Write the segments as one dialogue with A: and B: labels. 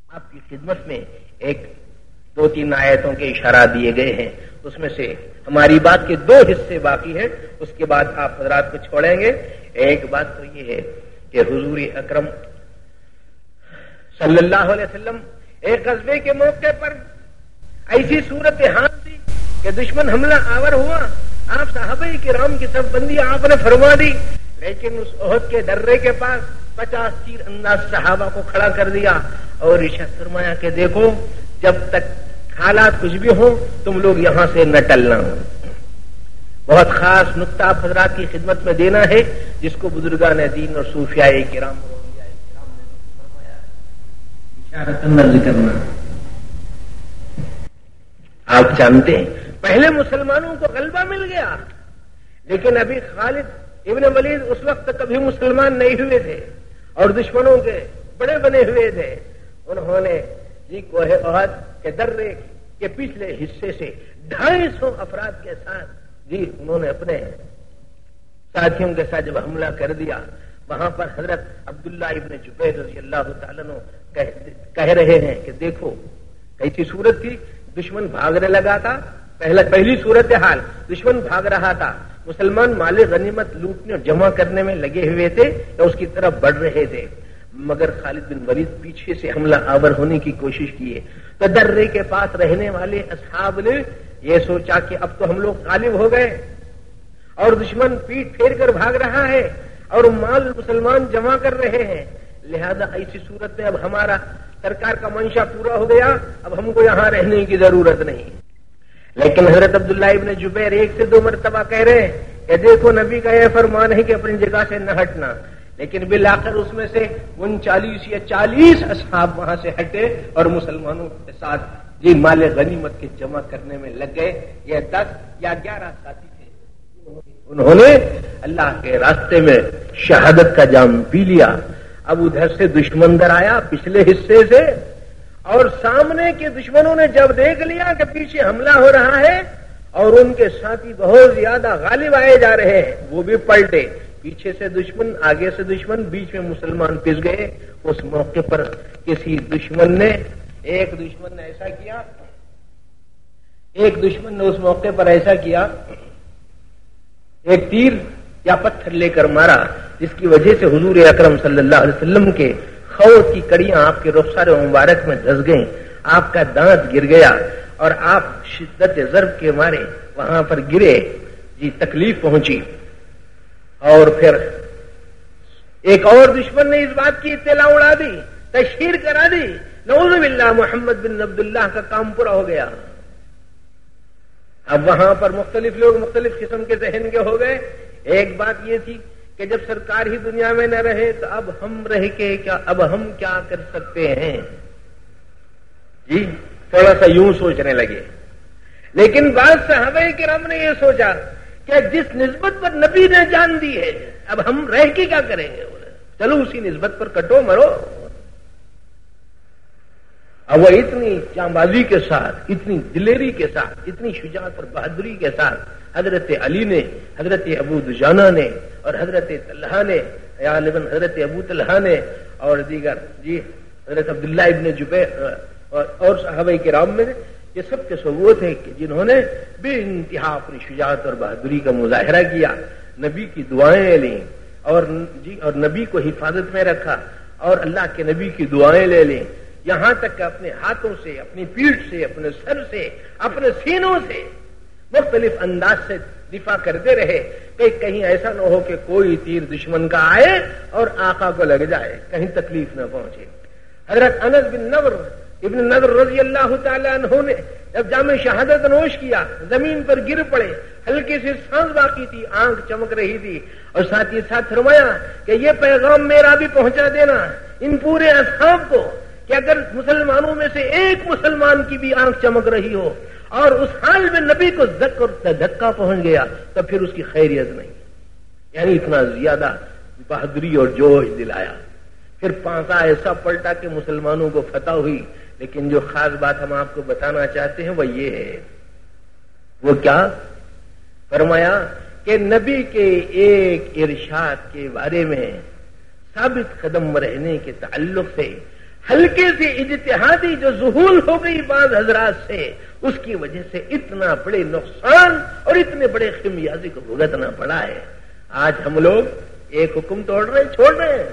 A: آپ کی خدمت میں ایک 2-3 آیتوں کے اشارہ دیے گئے ہیں، اس میں سے ہماری بات کے 2 حصے باقی ہیں، اس کے بعد آپ حضرات کو چھوڑیں گے۔ ایک بات تو یہ ہے کہ حضور اکرم صلی اللہ علیہ وسلم ایک غزوے کے موقع پر ایسی صورت حال تھی کہ دشمن حملہ آور ہوا، آپ صحابہ کرام کی صف بندی آپ نے فرما دی، لیکن اس احد کے درے کے پاس 50 تیر انداز صحابہ کو کھڑا کر دیا اور ارشاد فرمایا کہ دیکھو جب تک حالات کچھ بھی ہوں تم لوگ یہاں سے نہ ٹلنا۔ بہت خاص نقطہ آپ حضرات کی خدمت میں دینا ہے، جس کو بزرگان دین اور صوفیاء کرام اشارتاً کرنا۔ آپ جانتے ہیں پہلے مسلمانوں کو غلبہ مل گیا، لیکن ابھی خالد ابن ولید اس وقت کبھی مسلمان نہیں ہوئے تھے اور دشمنوں کے بڑے بنے ہوئے تھے۔ انہوں نے کوہ احد کے درے کے پچھلے حصے سے 250 افراد کے ساتھ انہوں نے اپنے ساتھیوں کے ساتھ جب حملہ کر دیا، وہاں پر حضرت عبداللہ ابن جبیر رضی اللہ تعالیٰ عنہ کہہ رہے ہیں کہ دیکھو کیسی صورت تھی، دشمن بھاگنے لگا تھا، پہلی صورت حال دشمن بھاگ رہا تھا، مسلمان مال غنیمت لوٹنے اور جمع کرنے میں لگے ہوئے تھے یا اس کی طرف بڑھ رہے تھے، مگر خالد بن ولید پیچھے سے حملہ آور ہونے کی کوشش کیے تو درے کے پاس رہنے والے اصحاب نے یہ سوچا کہ اب تو ہم لوگ غالب ہو گئے اور دشمن پیٹ پھیر کر بھاگ رہا ہے اور مال مسلمان جمع کر رہے ہیں، لہذا ایسی صورت میں اب ہمارا سرکار کا منشا پورا ہو گیا، اب ہم کو یہاں رہنے کی ضرورت نہیں۔ لیکن حضرت عبداللہ ابن جبیر 1 سے 2 مرتبہ کہہ رہے ہیں کہ دیکھو نبی کا یہ فرمان ہے کہ اپنی جگہ سے نہ ہٹنا، لیکن بالآخر اس میں سے 39 یا 40 اصحاب وہاں سے ہٹے اور مسلمانوں کے ساتھ مال غنیمت کے جمع کرنے میں لگ گئے۔ یہ 10 یا 11 ساتھی تھے، انہوں نے اللہ کے راستے میں شہادت کا جام پی لیا۔ اب ادھر سے دشمن در آیا پچھلے حصے سے، اور سامنے کے دشمنوں نے جب دیکھ لیا کہ پیچھے حملہ ہو رہا ہے اور ان کے ساتھی بہت زیادہ غالب آئے جا رہے ہیں، وہ بھی پلٹے، پیچھے سے دشمن آگے سے دشمن، بیچ میں مسلمان پس گئے۔ اس موقع پر کسی دشمن نے اس موقع پر ایسا کیا، ایک تیر یا پتھر لے کر مارا، جس کی وجہ سے حضور اکرم صلی اللہ علیہ وسلم کے خور کی کڑیاں آپ کے رخسار مبارک میں دھس گئیں، آپ کا دانت گر گیا اور آپ شدت ضرب کے مارے وہاں پر گرے، تکلیف پہنچی۔ اور پھر ایک اور دشمن نے اس بات کی اطلاع اڑا دی، تشہیر کرا دی، نعوذ باللہ محمد بن عبداللہ کا کام پورا ہو گیا۔ اب وہاں پر مختلف لوگ مختلف قسم کے ذہن کے ہو گئے۔ ایک بات یہ تھی کہ جب سرکار ہی دنیا میں نہ رہے تو اب ہم رہ کے اب ہم کیا کر سکتے ہیں، تھوڑا سا یوں سوچنے لگے۔ لیکن بعض صحابہ کرام نے یہ سوچا کہ جس نسبت پر نبی نے جان دی ہے اب ہم رہ کے کیا کریں گے، چلو اسی نسبت پر کٹو مرو۔ اب وہ اتنی جانبازی کے ساتھ، اتنی دلیری کے ساتھ، اتنی شجاعت اور بہادری کے ساتھ حضرت علی نے، حضرت ابو دجانہ نے اور حضرت طلحہ نے، غالباً حضرت ابو طلحہ نے اور دیگر حضرت عبداللہ ابن جبیر اور صحابہ کرام میں یہ سب کے وہ تھے کہ جنہوں نے بے انتہا اپنی شجاعت اور بہادری کا مظاہرہ کیا، نبی کی دعائیں لیں اور نبی کو حفاظت میں رکھا اور اللہ کے نبی کی دعائیں لے لیں، یہاں تک کہ اپنے ہاتھوں سے، اپنی پیٹھ سے، اپنے سر سے، اپنے سینوں سے مختلف انداز سے دفاع کرتے رہے کہ کہیں ایسا نہ ہو کہ کوئی تیر دشمن کا آئے اور آقا کو لگ جائے، کہیں تکلیف نہ پہنچے۔ حضرت انس بن ابن نضر رضی اللہ تعالیٰ عنہ نے جب جام شہادت نوش کیا، زمین پر گر پڑے، ہلکی سی سانس باقی تھی، آنکھ چمک رہی تھی، اور ساتھ ہی ساتھ فرمایا کہ یہ پیغام میرا بھی پہنچا دینا ان پورے اصحاب کو کہ اگر مسلمانوں میں سے ایک مسلمان کی بھی آنکھ چمک رہی ہو اور اس حال میں نبی کو دھکا پہنچ گیا تو پھر اس کی خیریت نہیں، یعنی اتنا زیادہ بہادری اور جوش دلایا۔ پھر پانسا ایسا پلٹا کہ مسلمانوں کو فتح ہوئی۔ لیکن جو خاص بات ہم آپ کو بتانا چاہتے ہیں وہ یہ ہے، وہ کیا فرمایا کہ نبی کے ایک ارشاد کے بارے میں ثابت قدم رہنے کے تعلق سے ہلکے سے اجتہادی جو ذہول ہو گئی بعض حضرات سے، اس کی وجہ سے اتنا بڑے نقصان اور اتنے بڑے خمیازے کو بھگتنا پڑا ہے۔ آج ہم لوگ ایک حکم چھوڑ رہے ہیں،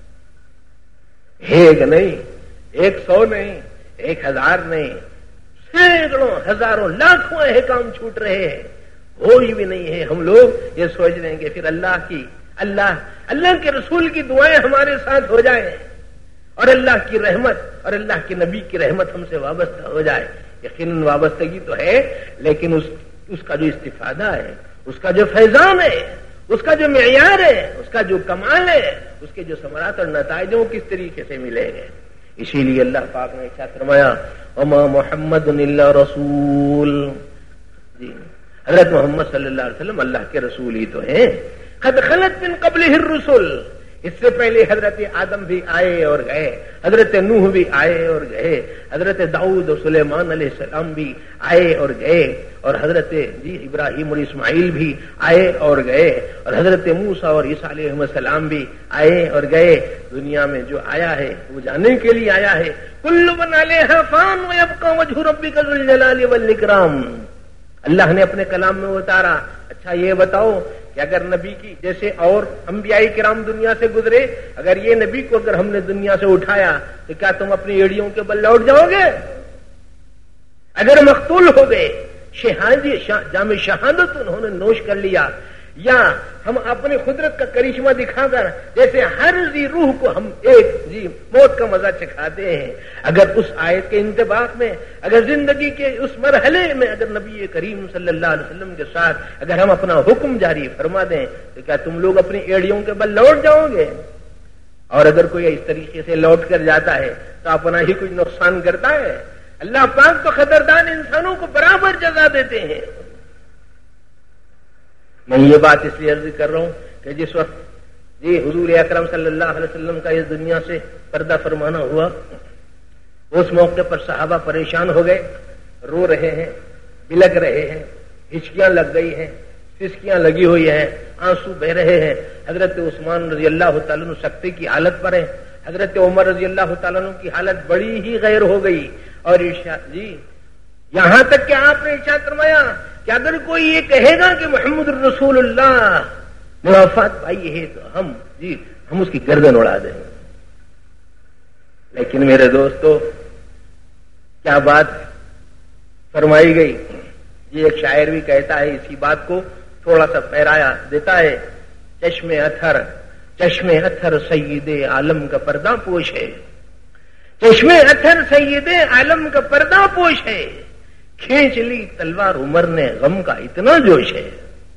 A: ایک نہیں، 100 نہیں، 1000 نہیں، سینکڑوں ہزاروں لاکھوں احکام چھوٹ رہے ہیں، کوئی بھی نہیں ہے۔ ہم لوگ یہ سوچ رہے ہیں کہ پھر اللہ کے رسول کی دعائیں ہمارے ساتھ ہو جائیں اور اللہ کی رحمت اور اللہ کے نبی کی رحمت ہم سے وابستہ ہو جائے۔ یقیناً وابستگی تو ہے، لیکن اس کا جو استفادہ ہے، اس کا جو فیضان ہے، اس کا جو معیار ہے، اس کا جو کمال ہے، اس کے جو ثمرات اور نتائج وہ کس طریقے سے ملیں گے۔ اسی لیے اللہ پاک نے ارشاد فرمایا وما محمد الا رسول، جی حضرت محمد صلی اللہ علیہ وسلم اللہ کے رسول ہی تو ہیں۔ قد خلت من قبلہ الرسل، اس سے پہلے حضرت آدم بھی آئے اور گئے، حضرت نوح بھی آئے اور گئے، حضرت داؤد اور سلیمان علیہ السلام بھی آئے اور گئے، اور حضرت ابراہیم اور اسماعیل بھی آئے اور گئے، اور حضرت موسیٰ اور عیسیٰ علیہ السلام بھی آئے اور گئے۔ دنیا میں جو آیا ہے وہ جانے کے لیے آیا ہے۔ کل من علیہا فان ویبقى وجہ ربک ذو الجلال والاکرام، اللہ نے اپنے کلام میں اتارا۔ اچھا یہ بتاؤ کہ اگر نبی کی جیسے اور انبیاء کرام دنیا سے گزرے، اگر یہ نبی کو اگر ہم نے دنیا سے اٹھایا تو کیا تم اپنی ایڑیوں کے بل لوٹ جاؤ گے؟ اگر مقتول ہو گئے، جام شہادت انہوں نے نوش کر لیا، یا ہم اپنی قدرت کا کرشمہ دکھا کر جیسے ہر ذی روح کو ہم ایک موت کا مزہ چکھاتے ہیں، اگر اس آیت کے انطباق میں، اگر زندگی کے اس مرحلے میں اگر نبی کریم صلی اللہ علیہ وسلم کے ساتھ اگر ہم اپنا حکم جاری فرما دیں تو کیا تم لوگ اپنی ایڑیوں کے بل لوٹ جاؤ گے؟ اور اگر کوئی اس طریقے سے لوٹ کر جاتا ہے تو اپنا ہی کچھ نقصان کرتا ہے۔ اللہ پاک تو قدردان انسانوں کو برابر جزا دیتے ہیں۔ میں یہ بات اس لیے عرض کر رہا ہوں کہ جس وقت حضور اکرم صلی اللہ علیہ وسلم کا اس دنیا سے پردہ فرمانا ہوا، اس موقع پر صحابہ پریشان ہو گئے، رو رہے ہیں، بلک رہے ہیں، ہچکیاں لگ گئی ہیں، سسکیاں لگی ہوئی ہیں، آنسو بہ رہے ہیں۔ حضرت عثمان رضی اللہ تعالیٰ عنہ سکتے کی حالت پر ہیں، حضرت عمر رضی اللہ تعالیٰ عنہ کی حالت بڑی ہی غیر ہو گئی، اور یہاں تک کہ آپ نے ارشاد فرمایا کہ اگر کوئی یہ کہے گا کہ محمد رسول اللہ موافات پائی ہے تو ہم اس کی گردن اڑا دیں گے۔ لیکن میرے دوستو کیا بات فرمائی گئی، یہ ایک شاعر بھی کہتا ہے، اسی بات کو تھوڑا سا پھیرایا دیتا ہے، چشم اتھر سید عالم کا پردہ پوش ہے، چشم اتھر سید عالم کا پردہ پوش ہے، کھینچ لی تلوار عمر نے غم کا اتنا جوش ہے۔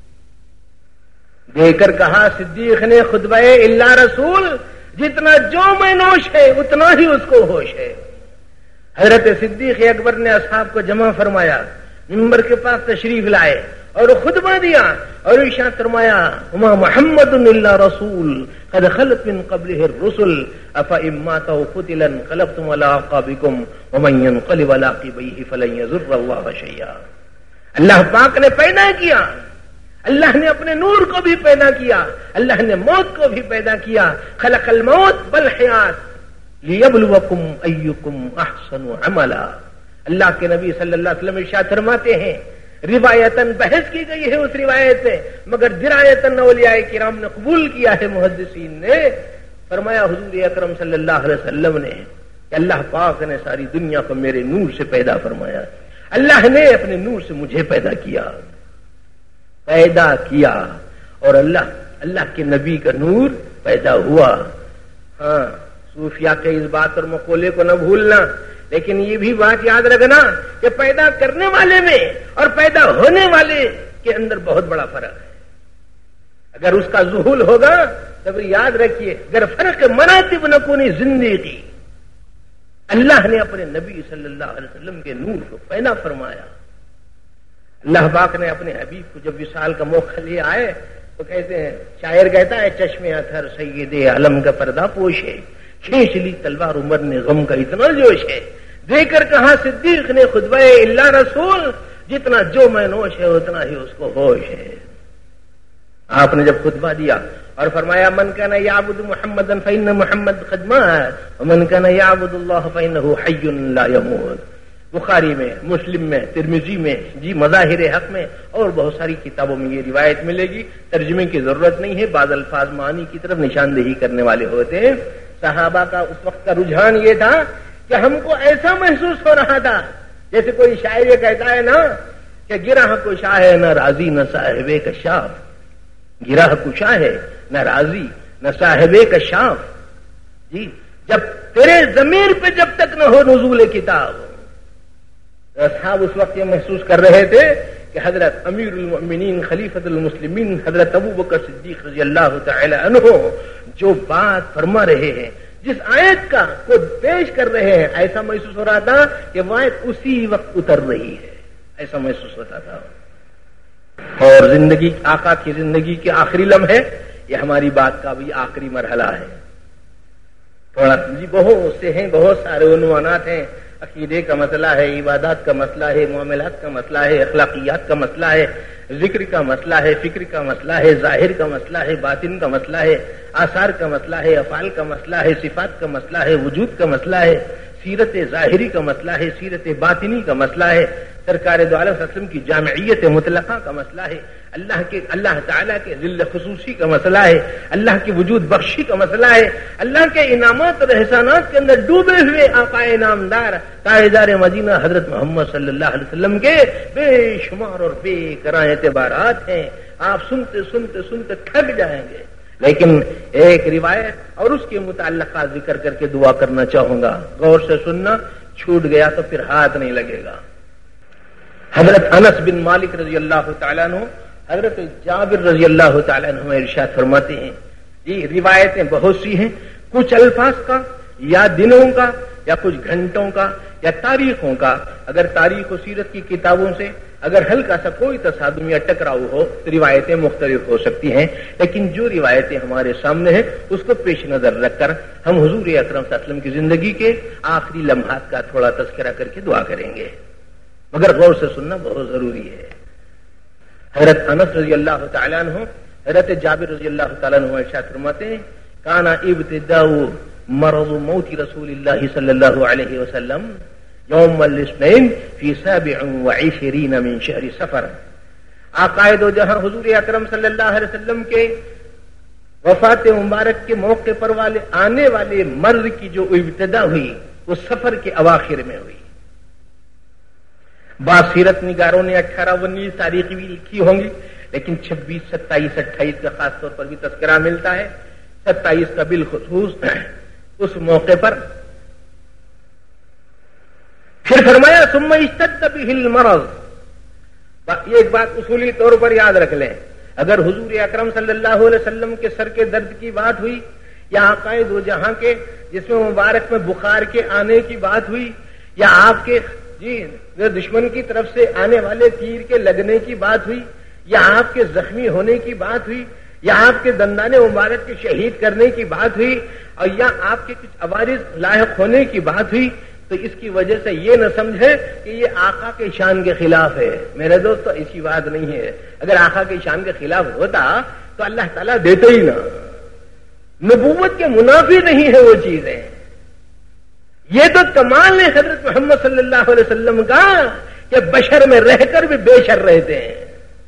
A: دے کر کہا صدیق نے خطبہ اللہ رسول، جتنا جو میں نوش ہے اتنا ہی اس کو ہوش ہے۔ حضرت صدیق اکبر نے اصحاب کو جمع فرمایا، منبر کے پاس تشریف لائے اور خطبہ دیا اور ارشاد فرمایا وما محمد الا رسول قد خلت من قبله الرسل افئن مات او قتل انقلبتم على اعقابكم ومن ينقلب على عقبيه فلن يضر الله شيئا۔ اللہ پاک نے پیدا کیا، اللہ نے اپنے نور کو بھی پیدا کیا، اللہ نے موت کو بھی پیدا کیا، خلق الموت والحیات لیبلوکم ایکم احسن عملا۔ اللہ کے نبی صلی اللہ علیہ وسلم ارشاد فرماتے ہیں، روایتاً بحث کی گئی ہے اس روایت سے، مگر درایتاً اولیاء کرام نے قبول کیا ہے، محدثین نے فرمایا حضور اکرم صلی اللہ علیہ وسلم نے کہ اللہ پاک نے ساری دنیا کو میرے نور سے پیدا فرمایا، اللہ نے اپنے نور سے مجھے پیدا کیا اور اللہ کے نبی کا نور پیدا ہوا۔ ہاں صوفیاء کے اس بات اور مقولے کو نہ بھولنا، لیکن یہ بھی بات یاد رکھنا کہ پیدا کرنے والے میں اور پیدا ہونے والے کے اندر بہت بڑا فرق ہے۔ اگر اس کا ظہور ہوگا تو پھر یاد رکھیے، اگر فرق مراتب نہ کونی زندگی، اللہ نے اپنے نبی صلی اللہ علیہ وسلم کے نور کو پیدا فرمایا۔ اللہ پاک نے اپنے حبیب کو جب وصال کا موقع لے آئے تو کہتے ہیں، شاعر کہتا ہے چشم اتھر سید عالم کا پردہ پوش ہے، کھینچ لی تلوار عمر نے غم کا اتنا جوش ہے، دے کر کہا صدیق نے خطبہ اللہ رسول، جتنا جو میں نوش ہے اتنا ہی اس کو ہوش ہے۔ آپ نے جب خطبہ دیا اور فرمایا من کان یعبد محمدا فإن محمد قد مات ومن کان یعبد اللہ فإنہ حی لا یموت. بخاری میں، مسلم میں، ترمذی میں، جی مظاہر حق میں اور بہت ساری کتابوں میں یہ روایت ملے گی. ترجمے کی ضرورت نہیں ہے، بعض الفاظ معنی کی طرف نشاندہی کرنے والے ہوتے ہیں. صحابہ کا اس وقت کا رجحان یہ تھا کہ ہم کو ایسا محسوس ہو رہا تھا جیسے کوئی شاعر یہ کہتا ہے نا کہ گرہ کشا ہے نہ راضی نہ صاحب کشاف. گرہ کشا ہے نہ راضی نہ صاحب کشاف. جی جب تیرے ضمیر پہ جب تک نہ ہو نزول کتاب. اصحاب اس وقت یہ محسوس کر رہے تھے کہ حضرت امیر المؤمنین خلیفۃ المسلمین حضرت ابو بکر صدیق رضی اللہ تعالی عنہ جو بات فرما رہے ہیں، جس آیت کا خود پیش کر رہے ہیں، ایسا محسوس ہو رہا تھا کہ وہ آیت اسی وقت اتر رہی ہے، ایسا محسوس ہوتا تھا. اور زندگی، آقا کی زندگی کے آخری لمحے، یہ ہماری بات کا بھی آخری مرحلہ ہے. تھوڑا جی بہت سے ہیں، بہت سارے عنوانات ہیں. عقیدے کا مسئلہ ہے، عبادات کا مسئلہ ہے، معاملات کا مسئلہ ہے، اخلاقیات کا مسئلہ ہے، ذکر کا مسئلہ ہے، فکر کا مسئلہ ہے، ظاہر کا مسئلہ ہے، باطن کا مسئلہ ہے، آثار کا مسئلہ ہے، افعال کا مسئلہ ہے، صفات کا مسئلہ ہے، وجود کا مسئلہ ہے، سیرت ظاہری کا مسئلہ ہے، سیرت باطنی کا مسئلہ ہے، سرکار دو عالم صلی اللہ علیہ وسلم کی جامعیت مطلقہ کا مسئلہ ہے، اللہ تعالیٰ کے ذل خصوصی کا مسئلہ ہے، اللہ کی وجود بخشی کا مسئلہ ہے، اللہ کے انعامات اور احسانات کے اندر ڈوبے ہوئے آقا نامدار تاجدار مدینہ حضرت محمد صلی اللہ علیہ وسلم کے بے شمار اور بے کرائے اعتبارات ہیں. آپ سنتے سنتے سنتے تھک جائیں گے. لیکن ایک روایت اور اس کے متعلقات ذکر کر کے دعا کرنا چاہوں گا. غور سے سننا، چھوٹ گیا تو پھر ہاتھ نہیں لگے گا. حضرت انس بن مالک رضی اللہ تعالیٰ عنہ، حضرت جابر رضی اللہ تعالیٰ عنہ ارشاد فرماتے ہیں، یہ روایتیں بہت سی ہیں، کچھ الفاظ کا یا دنوں کا یا کچھ گھنٹوں کا یا تاریخوں کا. اگر تاریخ و سیرت کی کتابوں سے اگر ہلکا سا کوئی تصادم یا ٹکراؤ ہو تو روایتیں مختلف ہو سکتی ہیں، لیکن جو روایتیں ہمارے سامنے ہیں اس کو پیش نظر رکھ کر ہم حضور اکرم صلی اللہ علیہ وسلم کی زندگی کے آخری لمحات کا تھوڑا تذکرہ کر کے دعا کریں گے، مگر غور سے سننا بہت ضروری ہے. حضرت انس رضی اللہ تعالیٰ عنہ، حضرت جابر رضی اللہ تعالیٰ عنہ ارشاد فرماتے ہیں، کانا ابتداء مرض موت رسول اللہ صلی اللہ علیہ وسلم یوم الاثنین فی 27 من شہر صفر. آقا دو جہاں حضور اکرم صلی اللہ علیہ وسلم کے وفات مبارک کے موقع پر آنے والے مرض کی جو ابتدا ہوئی وہ سفر کے اواخر میں ہوئی. بعض سیرت نگاروں نے 18-19 تاریخ بھی لکھی ہوں گی، لیکن 26, 27, 28 کا خاص طور پر بھی تذکرہ ملتا ہے. 27 کا بالخصوص اس موقع پر پھر فرمایا ثم اشتد به المرض. یہ ایک بات اصولی طور پر یاد رکھ لیں، اگر حضور اکرم صلی اللہ علیہ وسلم کے سر کے درد کی بات ہوئی یا آقا دو جہاں کے جس میں مبارک میں بخار کے آنے کی بات ہوئی یا آپ کے دشمن کی طرف سے آنے والے تیر کے لگنے کی بات ہوئی یا آپ کے زخمی ہونے کی بات ہوئی یا آپ کے دندان مبارک کے شہید کرنے کی بات ہوئی اور یا آپ کے کچھ عوارض لاحق ہونے کی بات ہوئی، تو اس کی وجہ سے یہ نہ سمجھے کہ یہ آقا کے شان کے خلاف ہے. میرے دوستو ایسی بات نہیں ہے. اگر آقا کے شان کے خلاف ہوتا تو اللہ تعالیٰ دیتے ہی نہ. نبوت کے منافی نہیں ہے وہ چیزیں. یہ تو کمال ہے حضرت محمد صلی اللہ علیہ وسلم کا کہ بشر میں رہ کر بھی بے شر رہتے ہیں.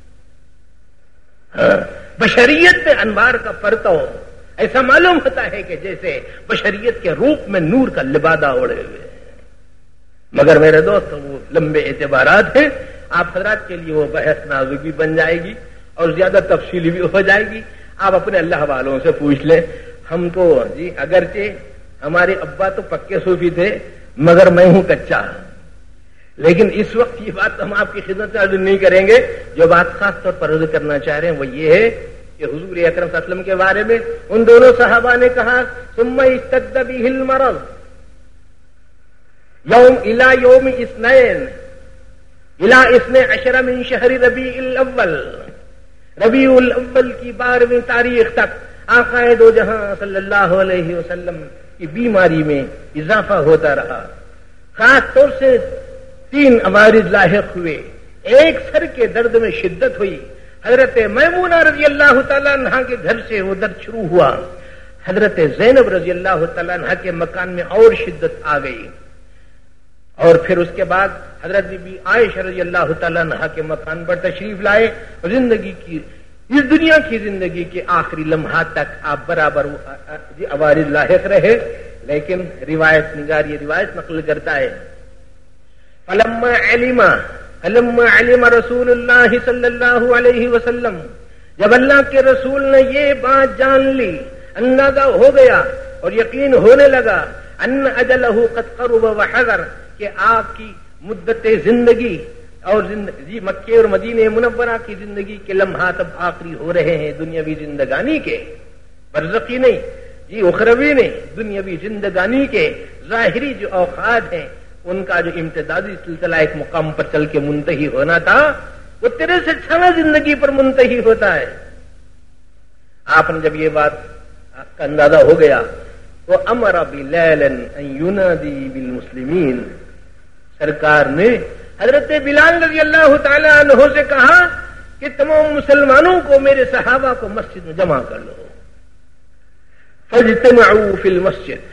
A: بشریت میں انوار کا پرتو ایسا معلوم ہوتا ہے کہ جیسے بشریت کے روپ میں نور کا لبادہ اوڑے ہوئے. مگر میرے دوست وہ لمبے اعتبارات ہیں. آپ حضرات کے لیے وہ بحث نازک بھی بن جائے گی اور زیادہ تفصیلی بھی ہو جائے گی. آپ اپنے اللہ والوں سے پوچھ لیں. ہم کو اگرچہ ہمارے ابا تو پکے صوفی تھے مگر میں ہوں کچا، لیکن اس وقت یہ بات ہم آپ کی خدمت میں عرض نہیں کریں گے. جو بات خاص طور پر عرض کرنا چاہ رہے ہیں وہ یہ ہے کہ حضور اکرم صلی اللہ علیہ وسلم کے بارے میں ان دونوں صحابہ نے کہا ثم اشتد به المرض یوم الى یوم اثنین الى 12 من شہر ربیع الاول. ربیع الاول کی 12ویں تاریخ تک آقا دو جہاں صلی اللہ علیہ وسلم کی بیماری میں اضافہ ہوتا رہا. خاص طور سے 3 عوارض لاحق ہوئے. ایک سر کے درد میں شدت ہوئی حضرت میمونہ رضی اللہ تعالیٰ عنہ کے گھر سے وہ درد شروع ہوا، حضرت زینب رضی اللہ تعالیٰ عنہ کے مکان میں اور شدت آ گئی، اور پھر اس کے بعد حضرت بی بی عائشہ رضی اللہ تعالیٰ عنہ کے مکان پر تشریف لائے، اور زندگی کی اس دنیا کی زندگی کے آخری لمحات تک آپ برابر عوارض لاحق رہے، لیکن روایت نگار یہ روایت نقل کرتا ہے فلما علم رسول اللہ صلی اللہ علیہ وسلم، جب اللہ کے رسول نے یہ بات جان لی، اندازہ ہو گیا اور یقین ہونے لگا ان اجلہ قد قرب وحضر، کہ آپ کی مدت زندگی اور زندگی مکے اور مدینہ منورہ کی زندگی کے لمحات اب آخری ہو رہے ہیں، دنیاوی زندگانی کے، برزخی نہیں جی، اخروی نہیں، دنیاوی زندگانی کے ظاہری جو اوقات ہیں ان کا جو امتدادی سلسلہ ایک مقام پر چل کے منتہی ہونا تھا وہ 63 زندگی پر منتہی ہوتا ہے۔ آپ نے جب یہ بات کا اندازہ ہو گیا تو امر بلال ان ینادی بالمسلمین، سرکار نے حضرت بلال رضی اللہ تعالی عنہ سے کہا کہ تمام مسلمانوں کو، میرے صحابہ کو مسجد میں جمع کر لو، فاجتمعوا فی المسجد،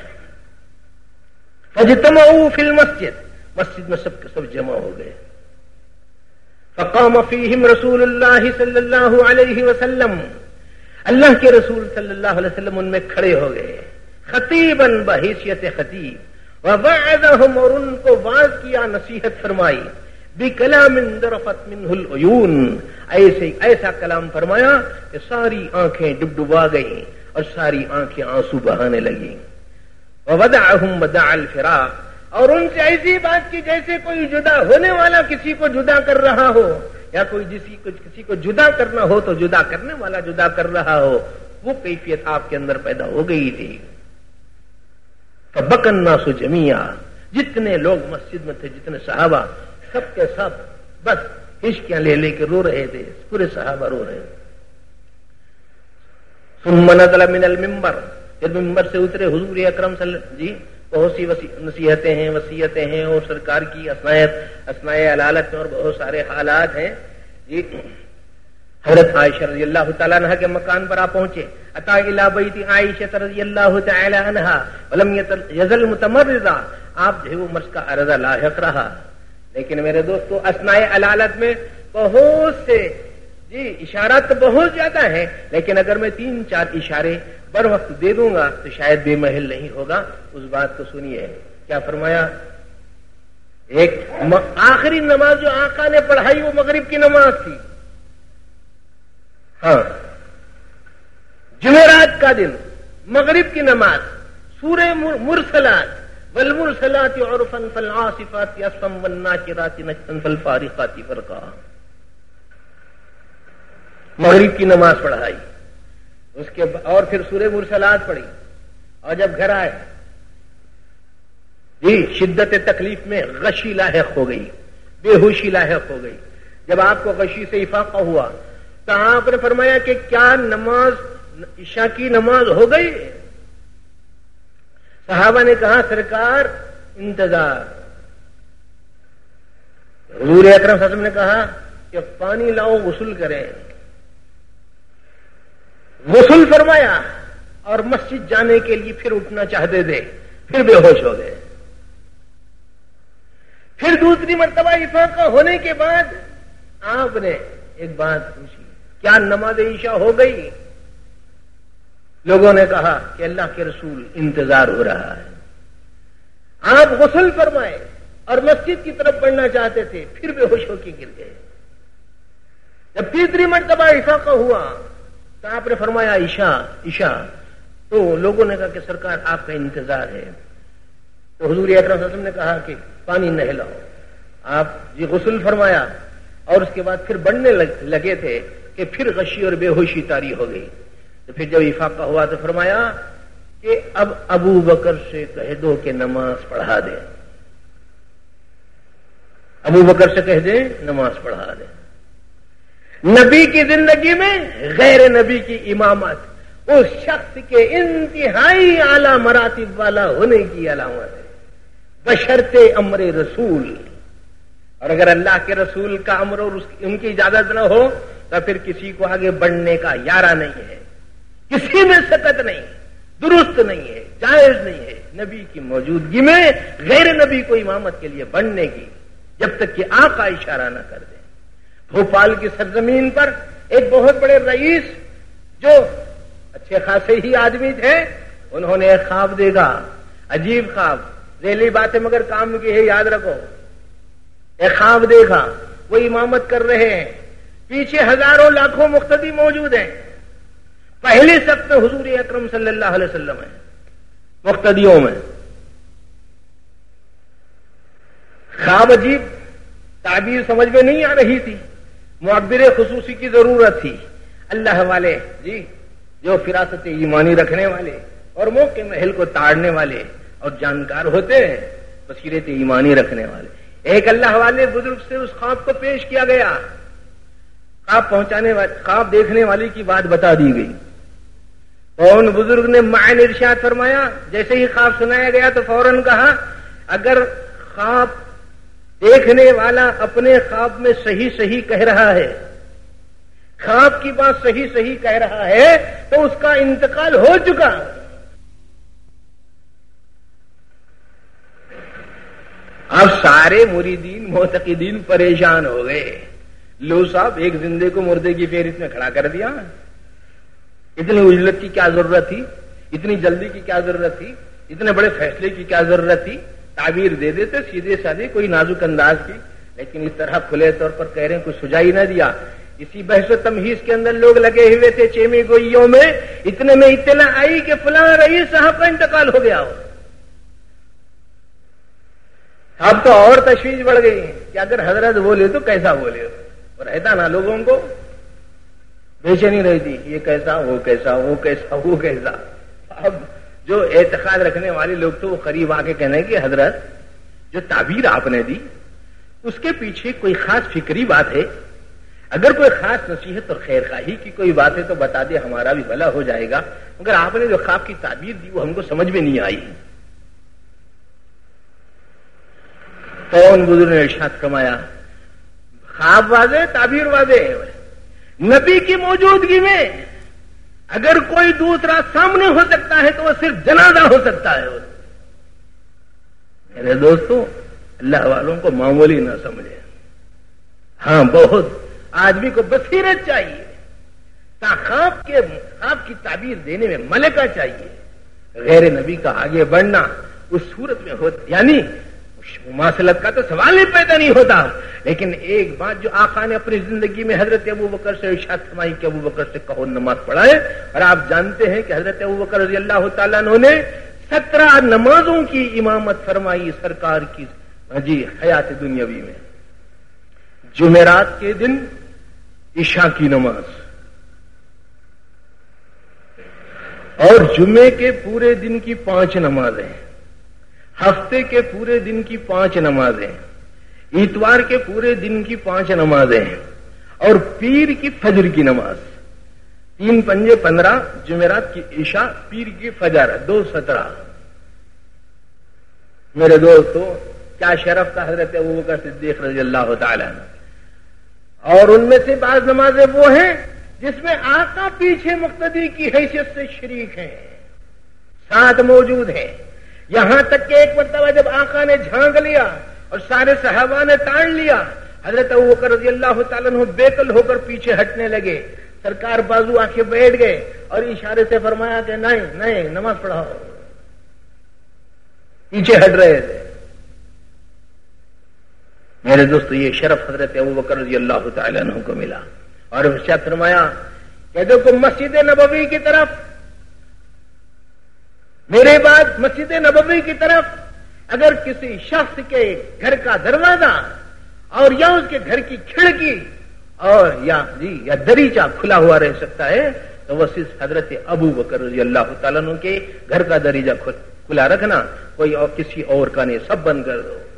A: مسجد میں سب کے سب جمع ہو گئے، فقام فیہم رسول اللہ صلی اللہ علیہ وسلم، اللہ کے رسول صلی اللہ علیہ وسلم ان میں کھڑے ہو گئے، خطیباً بحیثیت خطیب، ووعظہم، اور ان کو واعظ کیا، نصیحت فرمائی، بکلام ذرفت منہ العیون، ایسا کلام فرمایا کہ ساری آنکھیں ڈبڈبا گئیں اور ساری آنکھیں آنسو بہانے لگیں، وودعہم ودع الفراق، اور ان سے ایسی بات کی جیسے کوئی جدا ہونے والا کسی کو جدا کر رہا ہو، یا کوئی کسی کو جدا کرنا ہو تو جدا کرنے والا جدا کر رہا ہو، وہ کیفیت آپ کے اندر پیدا ہو گئی تھی۔ فبکى الناس جميعا، جتنے لوگ مسجد میں تھے، جتنے صحابہ، سب کے سب بس ہچکیاں لے لے کے رو رہے تھے، پورے صحابہ رو رہے تھے۔ ثم نزل من المنبر، جب ممبر سے اترے حضور اکرم صلی اللہ علیہ وسلم، جی بہت سی نصیحتیں ہیں، وصیتیں ہیں، اور سرکار کی اسماء علالت میں اور بہت سارے حالات ہیں جی۔ حضرت عائشہ رضی اللہ تعالیٰ عنہ کے مکان پر آپ پہنچے، اتا الی بیت عائشہ رضی اللہ تعالی عنہ ولم یزل متمردا، آپ جو ہے وہ مرض کا عرضہ لاحق رہا، لیکن میرے دوستو اسماء علالت میں بہت سے جی اشارات تو بہت زیادہ ہیں، لیکن اگر میں 3-4 اشارے بر وقت دے دوں گا تو شاید بے محل نہیں ہوگا۔ اس بات کو سنیے، کیا فرمایا؟ ایک آخری نماز جو آقا نے پڑھائی وہ مغرب کی نماز تھی، ہاں جمعرات کا دن مغرب کی نماز، سورہ مرسلات، والمرسلات عرفا فالعاصفات عصفا والناشرات نشطا فالفارقات فرقا، مغرب کی نماز پڑھائی، اس کے اور پھر سورہ مرسلات پڑھی، اور جب گھر آئے جی شدت تکلیف میں غشی لاحق ہو گئی، بے ہوشی لاحق ہو گئی۔ جب آپ کو غشی سے افاقہ ہوا تو آپ نے فرمایا کہ کیا نماز عشاء کی نماز ہو گئی؟ صحابہ نے کہا سرکار انتظار۔ حضور اکرم صلی اللہ علیہ وسلم نے کہا کہ پانی لاؤ، غسل کریں، غسل فرمایا، اور مسجد جانے کے لیے پھر اٹھنا چاہتے تھے، پھر بے ہوش ہو گئے۔ پھر دوسری مرتبہ افاقہ ہونے کے بعد آپ نے ایک بات پوچھی، کیا نماز عشاء ہو گئی؟ لوگوں نے کہا کہ اللہ کے رسول انتظار ہو رہا ہے۔ آپ غسل فرمائے اور مسجد کی طرف بڑھنا چاہتے تھے، پھر بے ہوش ہو کے گر گئے۔ جب تیسری مرتبہ افاقہ ہوا تو آپ نے فرمایا عشاء، تو لوگوں نے کہا کہ سرکار آپ کا انتظار ہے۔ تو حضور اکرم صلی اللہ علیہ وسلم نے کہا کہ پانی نہلاؤ۔ آپ یہ غسل فرمایا اور اس کے بعد پھر بڑھنے لگے تھے کہ پھر غشی اور بے ہوشی طاری ہو گئی۔ تو پھر جب افاقہ ہوا تو فرمایا کہ اب ابو بکر سے کہہ دو کہ نماز پڑھا دے، ابو بکر سے کہہ دیں نماز پڑھا دے۔ نبی کی زندگی میں غیر نبی کی امامت اس شخص کے انتہائی اعلی مراتب والا ہونے کی علامت ہے، بشرط امر رسول۔ اور اگر اللہ کے رسول کا امر اور ان کی اجازت نہ ہو تو پھر کسی کو آگے بڑھنے کا یارہ نہیں ہے، کسی میں سکت نہیں، درست نہیں ہے، جائز نہیں ہے نبی کی موجودگی میں غیر نبی کو امامت کے لیے بڑھنے کی، جب تک کہ آقا اشارہ نہ کر دیں۔ بھوپال کی سرزمین پر ایک بہت بڑے رئیس جو اچھے خاصے ہی آدمی تھے، انہوں نے ایک خواب دیکھا، عجیب خواب، ذیلی باتیں مگر کام کی ہے، یاد رکھو۔ ایک خواب دیکھا، وہ امامت کر رہے ہیں، پیچھے ہزاروں لاکھوں مقتدی موجود ہیں، پہلی صف میں حضور اکرم صلی اللہ علیہ وسلم ہے مقتدیوں میں۔ خواب عجیب، تعبیر سمجھ میں نہیں آ رہی تھی، معبر خصوصی کی ضرورت تھی۔ اللہ والے جی جو فراست ایمانی رکھنے والے اور موقع محل کو تاڑنے والے اور جانکار ہوتے ہیں، بصیرت ایمانی رکھنے والے، ایک اللہ والے بزرگ سے اس خواب کو پیش کیا گیا، خواب دیکھنے والے کی بات بتا دی گئی، اور ان بزرگ نے معنی ارشاد فرمایا۔ جیسے ہی خواب سنایا گیا تو فوراً کہا، اگر خواب دیکھنے والا اپنے خواب میں صحیح صحیح کہہ رہا ہے، خواب کی بات صحیح صحیح کہہ رہا ہے، تو اس کا انتقال ہو چکا۔ اب سارے مریدین معتقدین پریشان ہو گئے، لو صاحب ایک زندے کو مردے کی فہرست میں کھڑا کر دیا، اتنی اجلت کی کیا ضرورت تھی، اتنی جلدی کی کیا ضرورت تھی، اتنے بڑے فیصلے کی کیا ضرورت تھی، تعبیر دے دیتے سیدھے سادے کوئی نازک انداز کی، لیکن اس طرح کھلے طور پر کہہ رہے ہیں، کوئی سجا ہی نہ دیا۔ اسی بحث و تمہیز کے اندر لوگ لگے ہوئے تھے چیمی گوئیوں میں، اتنے میں اطلاع آئی کہ فلاں رئیس صاحب کا انتقال ہو گیا ہو۔ اب تو اور تشویش بڑھ گئی کہ اگر حضرت بولے تو کیسا بولے، اور رہتا نا لوگوں کو بے چینی رہتی، یہ کیسا وہ کیسا وہ کیسا وہ کیسا۔ اب جو اعتقاد رکھنے والے لوگ تو وہ قریب آ کے کہنے کہ حضرت جو تعبیر آپ نے دی اس کے پیچھے کوئی خاص فکری بات ہے، اگر کوئی خاص نصیحت اور خیر خواہی کی کوئی بات ہے تو بتا دے، ہمارا بھی بھلا ہو جائے گا، مگر آپ نے جو خواب کی تعبیر دی وہ ہم کو سمجھ میں نہیں آئی۔ کون بزرگ نے ارشاد فرمایا، خواب واضح، تعبیر واضح، نبی کی موجودگی میں اگر کوئی دوسرا سامنے ہو سکتا ہے تو وہ صرف جنازہ ہو سکتا ہے۔ میرے دوستو، اللہ والوں کو معمولی نہ سمجھے، ہاں بہت آدمی کو بصیرت چاہیے، خواب کی تعبیر دینے میں ملکہ چاہیے۔ غیر نبی کا آگے بڑھنا اس صورت میں ہو، یعنی مواصلت کا تو سوال ہی پیدا نہیں ہوتا، لیکن ایک بات جو آقا نے اپنی زندگی میں حضرت ابوبکر سے ارشاد فرمائی کہ ابوبکر سے کہو نماز پڑھائے، اور آپ جانتے ہیں کہ حضرت ابوبکر رضی اللہ تعالیٰ عنہ نے 17 نمازوں کی امامت فرمائی سرکار کی جی حیات دنیاوی میں۔ جمعرات کے دن عشاء کی نماز، اور جمعے کے پورے دن کی 5 نمازیں، ہفتے کے پورے دن کی 5 نمازیں، اتوار کے پورے دن کی 5 نمازیں، اور پیر کی فجر کی نماز، 3 پنجے 15، جمعرات کی عشاء، پیر کی فجر 2 17۔ میرے دوستو، کیا شرف تھا حضرت ابوبکر صدیق رضی اللہ تعالی عنہ۔ اور ان میں سے بعض نمازیں وہ ہیں جس میں آقا پیچھے مقتدی کی حیثیت سے شریک ہیں، ساتھ موجود ہیں، یہاں تک کہ ایک مرتبہ جب آقا نے جھانک لیا اور سارے صحابہ نے تان لیا، حضرت ابوبکر رضی اللہ تعالیٰ عنہ بےقل ہو کر پیچھے ہٹنے لگے، سرکار بازو آ کے بیٹھ گئے اور اشارے سے فرمایا کہ نہیں نماز پڑھاؤ، پیچھے ہٹ رہے تھے۔ میرے دوستو، یہ شرف حضرت ابوبکر رضی اللہ تعالیٰ عنہ کو ملا، اور ارشاد فرمایا کہ دیکھو مسجد نبوی کی طرف، میرے بعد مسجد نبوی کی طرف اگر کسی شخص کے گھر کا دروازہ اور یا اس کے گھر کی کھڑکی اور یا دریچہ کھلا ہوا رہ سکتا ہے تو وہ صرف حضرت ابوبکر رضی اللہ تعالیٰ عنہ کے گھر کا دریچہ کھلا رکھنا، کوئی اور کسی اور کا نہیں، سب بند کر دو۔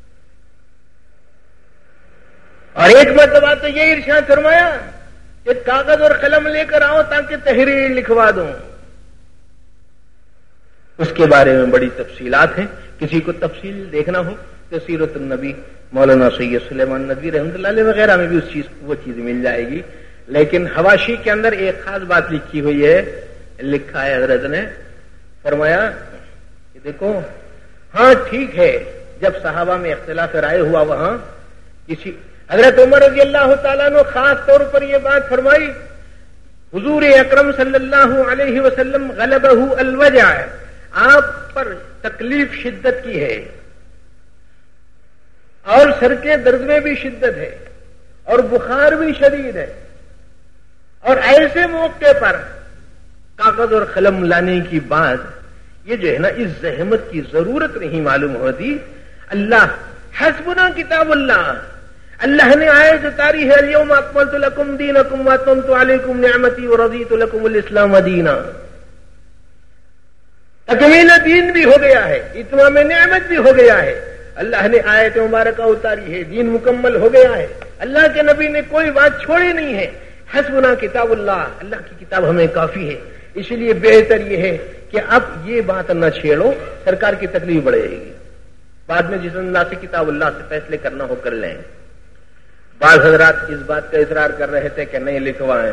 A: اور ایک مرتبہ تو یہ ارشاد فرمایا کہ کاغذ اور قلم لے کر آؤ تاکہ تحریر لکھوا دوں۔ اس کے بارے میں بڑی تفصیلات ہیں، کسی کو تفصیل دیکھنا ہو تو سیرت النبی مولانا سید سلیمان ندوی رحمۃ اللہ علیہ وغیرہ میں بھی وہ چیز مل جائے گی، لیکن حواشی کے اندر ایک خاص بات لکھی ہوئی ہے، لکھا ہے حضرت نے فرمایا کہ دیکھو ہاں ٹھیک ہے، جب صحابہ میں اختلاف رائے ہوا وہاں کسی حضرت عمر رضی اللہ تعالیٰ نے خاص طور پر یہ بات فرمائی، حضور اکرم صلی اللہ علیہ وسلم غلبہ الوجع، آپ پر تکلیف شدت کی ہے اور سر کے درد میں بھی شدت ہے اور بخار بھی شدید ہے، اور ایسے موقع پر کاغذ اور قلم لانے کی بات یہ جو ہے نا اس زحمت کی ضرورت نہیں معلوم ہوتی. اللہ حسبنا کتاب اللہ نے آیت اتاری ہے، الیوم اکملت لکم دینکم واتممت علیکم نعمتی ورضیت لکم الاسلام دینا. تکمیل دین بھی ہو گیا ہے، اتمام نعمت بھی ہو گیا ہے، اللہ نے آیت مبارکہ اتاری ہے، دین مکمل ہو گیا ہے، اللہ کے نبی نے کوئی بات چھوڑی نہیں ہے. حسبنا کتاب اللہ کی کتاب ہمیں کافی ہے. اس لیے بہتر یہ ہے کہ اب یہ بات نہ چھیڑو، سرکار کی تکلیف بڑھے گی. بعد میں جس اللہ سے کتاب اللہ سے فیصلے کرنا ہو کر لیں. بعض حضرات اس بات کا اصرار کر رہے تھے کہ نہیں لکھوائیں،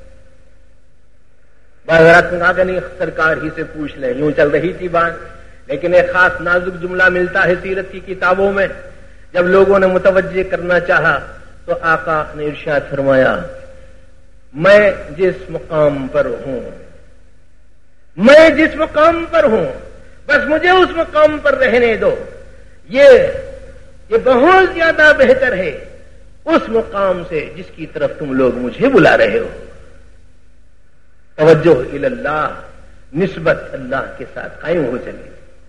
A: بعض حضرات نے کہا کہ نہیں سرکار ہی سے پوچھ لیں. یوں چل رہی تھی بات، لیکن ایک خاص نازک جملہ ملتا ہے سیرت کی کتابوں میں. جب لوگوں نے متوجہ کرنا چاہا تو آقا نے ارشاد فرمایا، میں جس مقام پر ہوں بس مجھے اس مقام پر رہنے دو. یہ بہت زیادہ بہتر ہے اس مقام سے جس کی طرف تم لوگ مجھے بلا رہے ہو. توجہ الی اللہ، نسبت اللہ کے ساتھ قائم ہو چلی.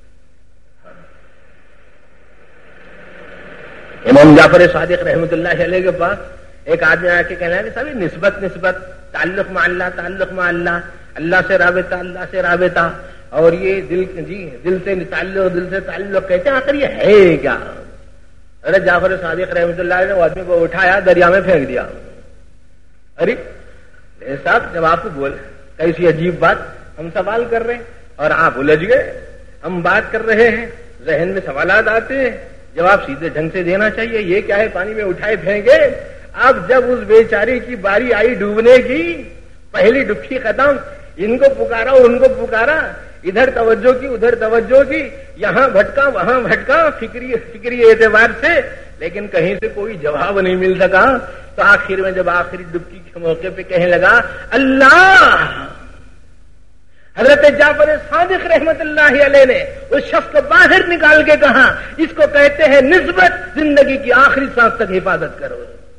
A: امام جعفر صادق رحمۃ اللہ علیہ کے پاس ایک آدمی آ کے کہنا ہے کہ صاحب نسبت تعلق مع اللہ، اللہ سے رابطہ اور یہ دل سے تعلق کہتے ہیں، آخر یہ ہے کیا؟ حضرت جعفر صادق رحمۃ اللہ علیہ نے وہ آدمی کو اٹھایا، دریا میں پھینک دیا. ارے صاحب جب آپ کو کیسی عجیب بات، ہم سوال کر رہے ہیں اور آپ الجھ گئے. ہم بات کر رہے ہیں، ذہن میں سوالات آتے ہیں، جواب سیدھے ڈھنگ سے دینا چاہیے. یہ کیا ہے پانی میں اٹھائے پھینکے. اب جب اس بیچاری کی باری آئی ڈوبنے کی، پہلی ڈبکی ختم، ان کو پکارا ان کو پکارا، ادھر توجہ کی ادھر توجہ کی، یہاں بھٹکا وہاں بھٹکا فکری اعتبار سے، لیکن کہیں سے کوئی جواب نہیں مل سکا. تو آخر میں جب آخری ڈبکی کے موقع پہ کہنے لگا اللہ، حضرت جعفر صادق رحمت اللہ علیہ نے اس شخص کو باہر نکال کے کہا، اس کو کہتے ہیں نسبت، زندگی کی آخری سانس تک حفاظت کرو.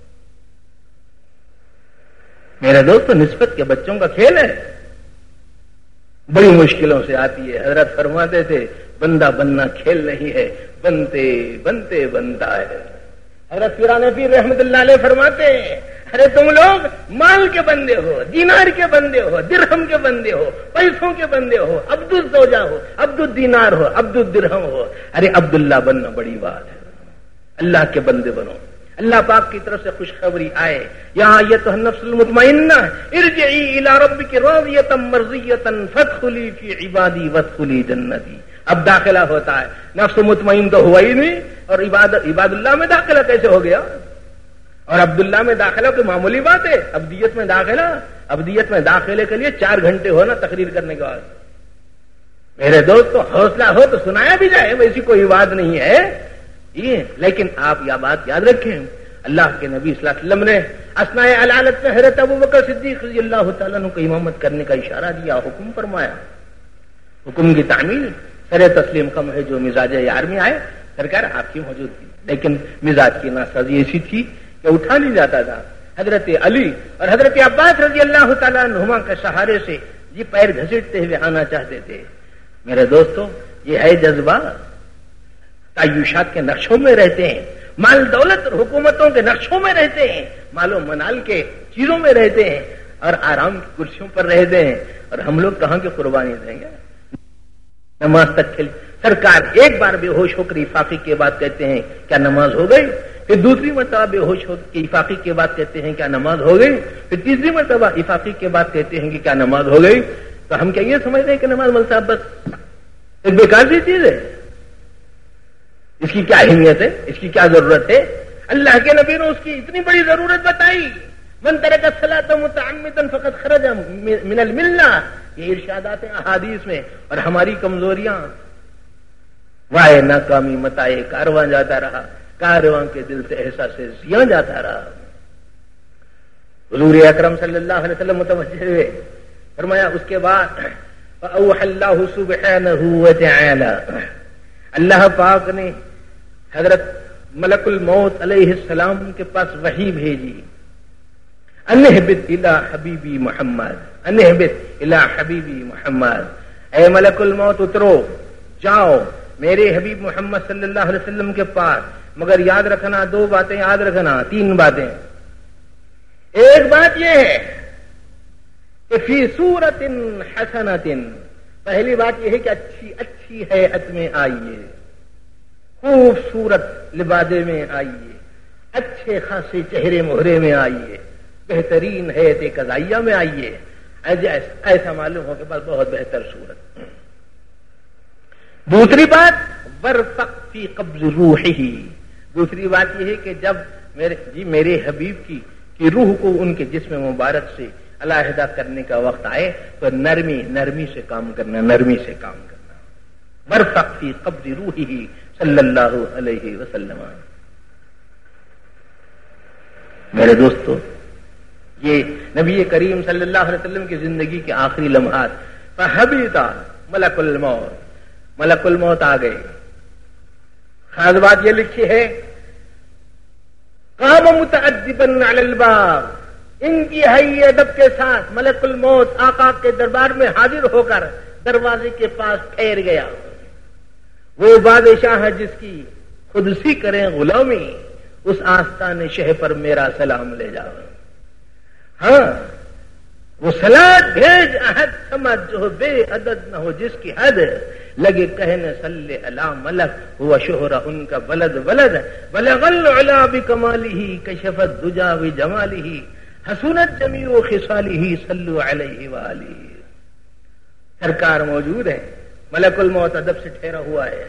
A: میرے دوست نسبت کے بچوں کا کھیل ہے، بڑی مشکلوں سے آتی ہے. حضرت فرماتے تھے بندہ بننا کھیل نہیں ہے، بنتے بنتے بنتا ہے. حضرت پیران پیر رحمت اللہ علیہ فرماتے ہیں، ارے تم لوگ مال کے بندے ہو، دینار کے بندے ہو، درہم کے بندے ہو، پیسوں کے بندے ہو، عبد الزوجہ ہو، عبد الدینار ہو، عبد الدرہم ہو. ارے عبداللہ بننا بڑی بات ہے. اللہ کے بندے بنو. اللہ پاک کی طرف سے خوشخبری آئے، یا ایتھا النفس المطمئنہ ارجعی الی ربک راضیۃ مرضیۃ فادخلی فی عبادی وادخلی جنتی. اب داخلہ ہوتا ہے، نفس مطمئن تو ہوا ہی نہیں، اور عباد اللہ میں داخلہ کیسے ہو گیا؟ اور عبداللہ میں داخلہ کوئی معمولی بات ہے؟ ابدیت میں داخلے کے لیے 4 گھنٹے ہونا تقریر کرنے کے بعد. میرے دوست تو حوصلہ ہو تو سنایا بھی جائے، ویسی کوئی بات نہیں ہے یہ. لیکن آپ یہ بات یاد رکھیں، اللہ کے نبی صلی اللہ علیہ وسلم نے اثناء علالت میں حضرت ابوبکر صدیق رضی اللہ تعالیٰ عنہ کو امامت کرنے کا اشارہ دیا، حکم فرمایا. حکم کی تعمیل سر تسلیم کم ہے جو مزاج یار میں آئے، سرکار آپ کی موجود تھی، لیکن مزاج کی ناسازی ایسی تھی کہ اٹھا نہیں جاتا تھا. حضرت علی اور حضرت عباس رضی اللہ تعالیٰ عنہما کے سہارے سے یہ پیر گھسیٹتے ہوئے آنا چاہتے تھے. میرے دوستو یہ ہے جذبہ. تعیشات کے نقشوں میں رہتے ہیں، مال دولت اور حکومتوں کے نقشوں میں رہتے ہیں، مال و منال کے چیزوں میں رہتے ہیں، اور آرام کی کرسیوں پر رہتے ہیں. اور ہم لوگ کہاں کی قربانی دیں گے؟ نماز تک کھل سرکار ایک بار بے ہوش ہو کر افاقی کے بعد کہتے ہیں کیا نماز ہو گئی؟ پھر دوسری مرتبہ بے ہوش ہو کے افاقی کے بعد کہتے ہیں کیا نماز ہو گئی؟ پھر تیسری مرتبہ افاقی کے بعد کہتے ہیں کہ کیا نماز ہو گئی؟ تو ہم کیا یہ سمجھتے ہیں کہ نماز مول صاحب بس ایک بیکار سی چیز ہے؟ اس کی کیا اہمیت ہے؟ اس کی کیا ضرورت ہے؟ اللہ کے نبی نے اس کی اتنی بڑی ضرورت بتائی. من ترک الصلاۃ متعمدا فقد خرج من الملہ، یہ ارشادات ہیں احادیث میں. اور ہماری کمزوریاں، وائے ناکامی متائے کارواں جاتا رہا، کارواں کے دل سے احساس زیاں جاتا رہا. حضور اکرم صلی اللہ علیہ وسلم متوجہ ہوئے، فرمایا اس کے بعد فأوحى اللہ سبحانہ وتعالی، اللہ پاک نے حضرت ملک الموت علیہ السلام کے پاس وحی بھیجی، انہبت الی حبیبی محمد، انہبت الی حبیبی محمد، اے ملک الموت اترو، جاؤ میرے حبیب محمد صلی اللہ علیہ وسلم کے پاس. مگر یاد رکھنا، دو باتیں یاد رکھنا، تین باتیں. ایک بات یہ ہے کہ فی صورت حسنۃ، پہلی بات یہ ہے کہ اچھی ہیئت میں آئیے، خوبصورت لبادے میں آئیے، اچھے خاصے چہرے مہرے میں آئیے، بہترین ہیئت قضائیہ میں آئیے. ایسا معلوم ہو کہ بس بہت بہتر صورت. دوسری بات ورفق فی قبض روحہ، دوسری بات یہ ہے کہ جب میرے حبیب کی روح کو ان کے جسم مبارک سے علیحدہ کرنے کا وقت آئے تو نرمی سے کام کرنا، نرمی سے کام کرنا. ورفق فی قبض روحہ صلی اللہ علیہ وسلم. میرے دوستو، یہ نبی کریم صلی اللہ علیہ وسلم کی زندگی کے آخری لمحات. فحبط ملک الموت، ملک الموت آ گئے. خاص بات یہ لکھی ہے قام متعجبا علی الباب، انتہائی ادب کے ساتھ ملک الموت آقا کے دربار میں حاضر ہو کر دروازے کے پاس ٹھہر گیا. وہ بادشاہ جس کی خود سی کریں غلامی، اس آستان شہ پر میرا سلام لے جاؤ. ہاں وہ صلاۃ بھیج احد سمجھ جو بے عدد نہ ہو جس کی حد، لگے کہنے صلی علی ملک ہوا شہرہ ان کا بلد بلد، بلغ العلا بکمالہ کشف الدجا بجمالہ، حسنت جمیع خصالہ صلو علیہ وآلہ. سرکار موجود ہے، ملک الموت ادب سے ٹھہرا ہوا ہے.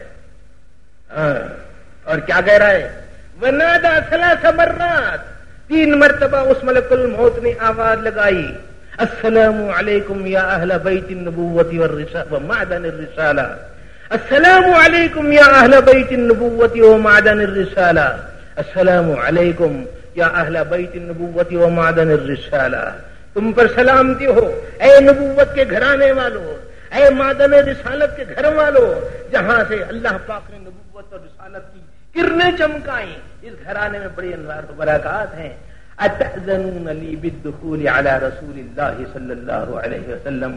A: اور کیا کہہ رہا ہے؟ ونادى ثلاث مرات، 3 مرتبہ اس ملک الموت نے آواز لگائی، السلام علیکم یا اہل بیت النبوۃ ومعدن الرسالہ، السلام علیکم یا اہل بیت النبوۃ ومعدن الرسالہ، السلام علیکم یا اہل بیت النبوۃ ومعدن الرسالہ. تم پر سلامتی ہو اے نبوت کے گھرانے والوں، اے معدن رسالت کے گھر والوں، جہاں سے اللہ پاک نے نبوت اور رسالت کی کرنیں چمکائیں. اس گھرانے میں بڑی انوار و برکات ہیں. اتأذنون لی بالدخول علی رسول اللہ صلی اللہ علیہ وسلم.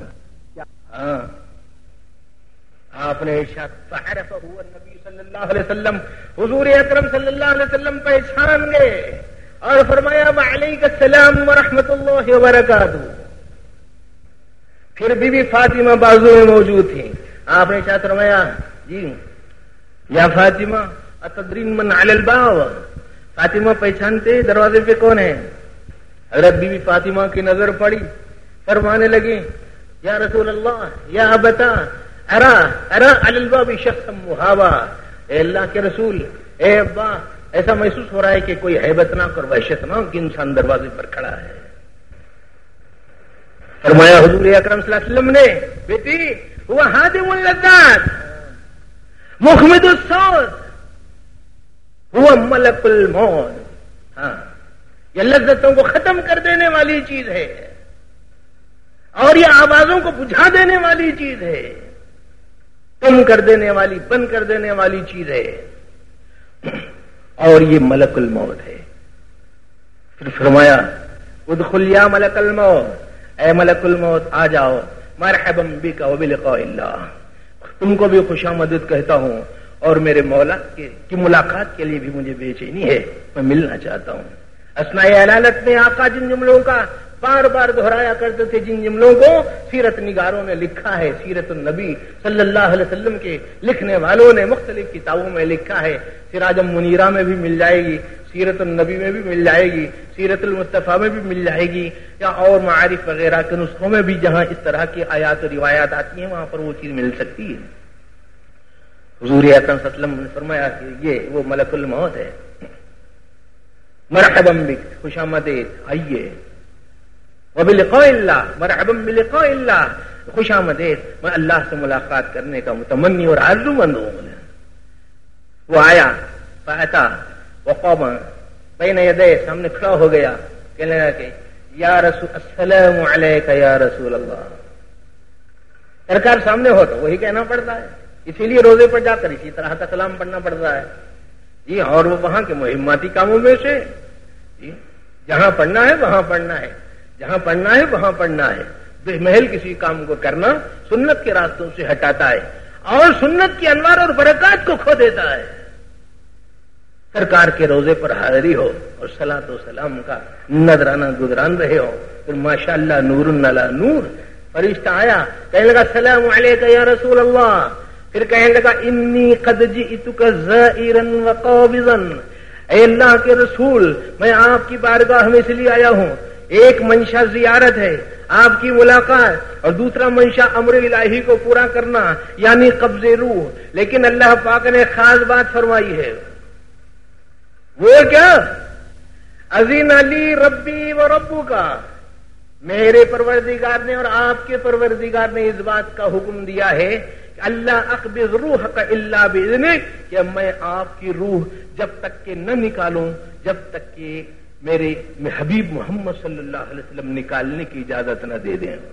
A: آپ نے ارشاد فعرفہ النبی صلی اللہ علیہ وسلم، حضور اکرم صلی اللہ علیہ وسلم پہچان گئے اور فرمایا وعلیک السلام ورحمۃ اللہ وبرکاتہ. پھر بی بی فاطمہ بازو میں موجود تھی. آپ نے ارشاد فرمایا جی یا فاطمہ اتدرین من علی الباب، فاطمہ پہچانتے دروازے پہ کون ہے؟ حضرت بی بی فاطمہ کی نظر پڑی، فرمانے لگی یا رسول اللہ یا ابتا ارا علی الباب شخصا مہابا، اے اللہ کے رسول، اے ابا، ایسا محسوس ہو رہا ہے کہ کوئی ہیبتناک اور وحشتناک انسان دروازے پر کھڑا ہے. فرمایا حضور اکرم صلی اللہ علیہ وسلم نے بیٹی ہوا ہادم اللذات مخمد الصوت ہوا ملک الموت. ہاں یہ لذتوں کو ختم کر دینے والی چیز ہے اور یہ آوازوں کو بجھا دینے والی چیز ہے، کم کر دینے والی، بند کر دینے والی چیز ہے، اور یہ ملک الموت ہے. پھر فرمایا ادخل یا ملک الموت، اے ملک الموت آ جاؤ، مرحبا بک وبلقاء اللہ، تم کو بھی خوش آمدید کہتا ہوں اور میرے مولا کی ملاقات کے لیے بھی مجھے بے چینی ہے، میں ملنا چاہتا ہوں. اثناء علالت میں آقا جن جملوں کا بار بار دہرایا کرتے تھے، جن جملوں کو سیرت نگاروں نے لکھا ہے، سیرت النبی صلی اللہ علیہ وسلم کے لکھنے والوں نے مختلف کتابوں میں لکھا ہے. سراج منیرہ میں بھی مل جائے گی، سیرت النبی میں بھی مل جائے گی، سیرت المصطفیٰ میں بھی مل جائے گی، یا اور معارف وغیرہ کے نسخوں میں بھی جہاں اس طرح کی آیات و روایات آتی ہیں وہاں پر وہ چیز مل سکتی ہے. حضور اکرم صلی اللہ علیہ وسلم نے فرمایا کہ یہ وہ ملک الموت ہے. مرحبا بک، خوش آمدید، آئیے، وبلقاء اللہ، مرحبا بلقاء اللہ، خوش آمدید، میں اللہ سے ملاقات کرنے کا متمنی اور آرزو مند ہوں۔ وہ آیا، فاتا وقام بین یدیہ، سامنے کھڑا ہو گیا، کہنے لگا کہ یا رسول السلام علیک یا رسول اللہ۔ سرکار سامنے ہو تو وہی کہنا پڑتا ہے، اسی لیے روزے پر جا کر اسی طرح کا سلام پڑھنا پڑتا ہے جی۔ اور وہ وہاں کے مہماتی کاموں میں سے جی، جہاں پڑھنا ہے وہاں پڑھنا ہے، جہاں پڑھنا ہے وہاں پڑھنا ہے۔ بے محل کسی کام کو کرنا سنت کے راستوں سے ہٹاتا ہے اور سنت کی انوار اور برکات کو کھو دیتا ہے۔ سرکار کے روزے پر حاضری ہو اور صلاۃ و سلام کا نذرانہ گزران رہے ہو، پھر ماشاءاللہ نور علی نور۔ فرشتہ آیا، کہنے لگا السلام علیک یا رسول اللہ، پھر کہنے لگا انی قد جئتک زائرا وقابضا، اے اللہ کے رسول میں آپ کی بارگاہ میں اس لیے آیا ہوں، ایک منشا زیارت ہے، آپ کی ملاقات، اور دوسرا منشا امر الہی کو پورا کرنا یعنی قبض روح۔ لیکن اللہ پاک نے خاص بات فرمائی ہے، وہ کیا؟ اذن علی ربی و ربو کا، میرے پروردگار نے اور آپ کے پروردگار نے اس بات کا حکم دیا ہے کہ اللہ اقبض روح کا اللہ باذنہ، کہ میں آپ کی روح جب تک کہ نہ نکالوں، جب تک کہ میرے حبیب محمد صلی اللہ علیہ وسلم نکالنے کی اجازت نہ دے دیں۔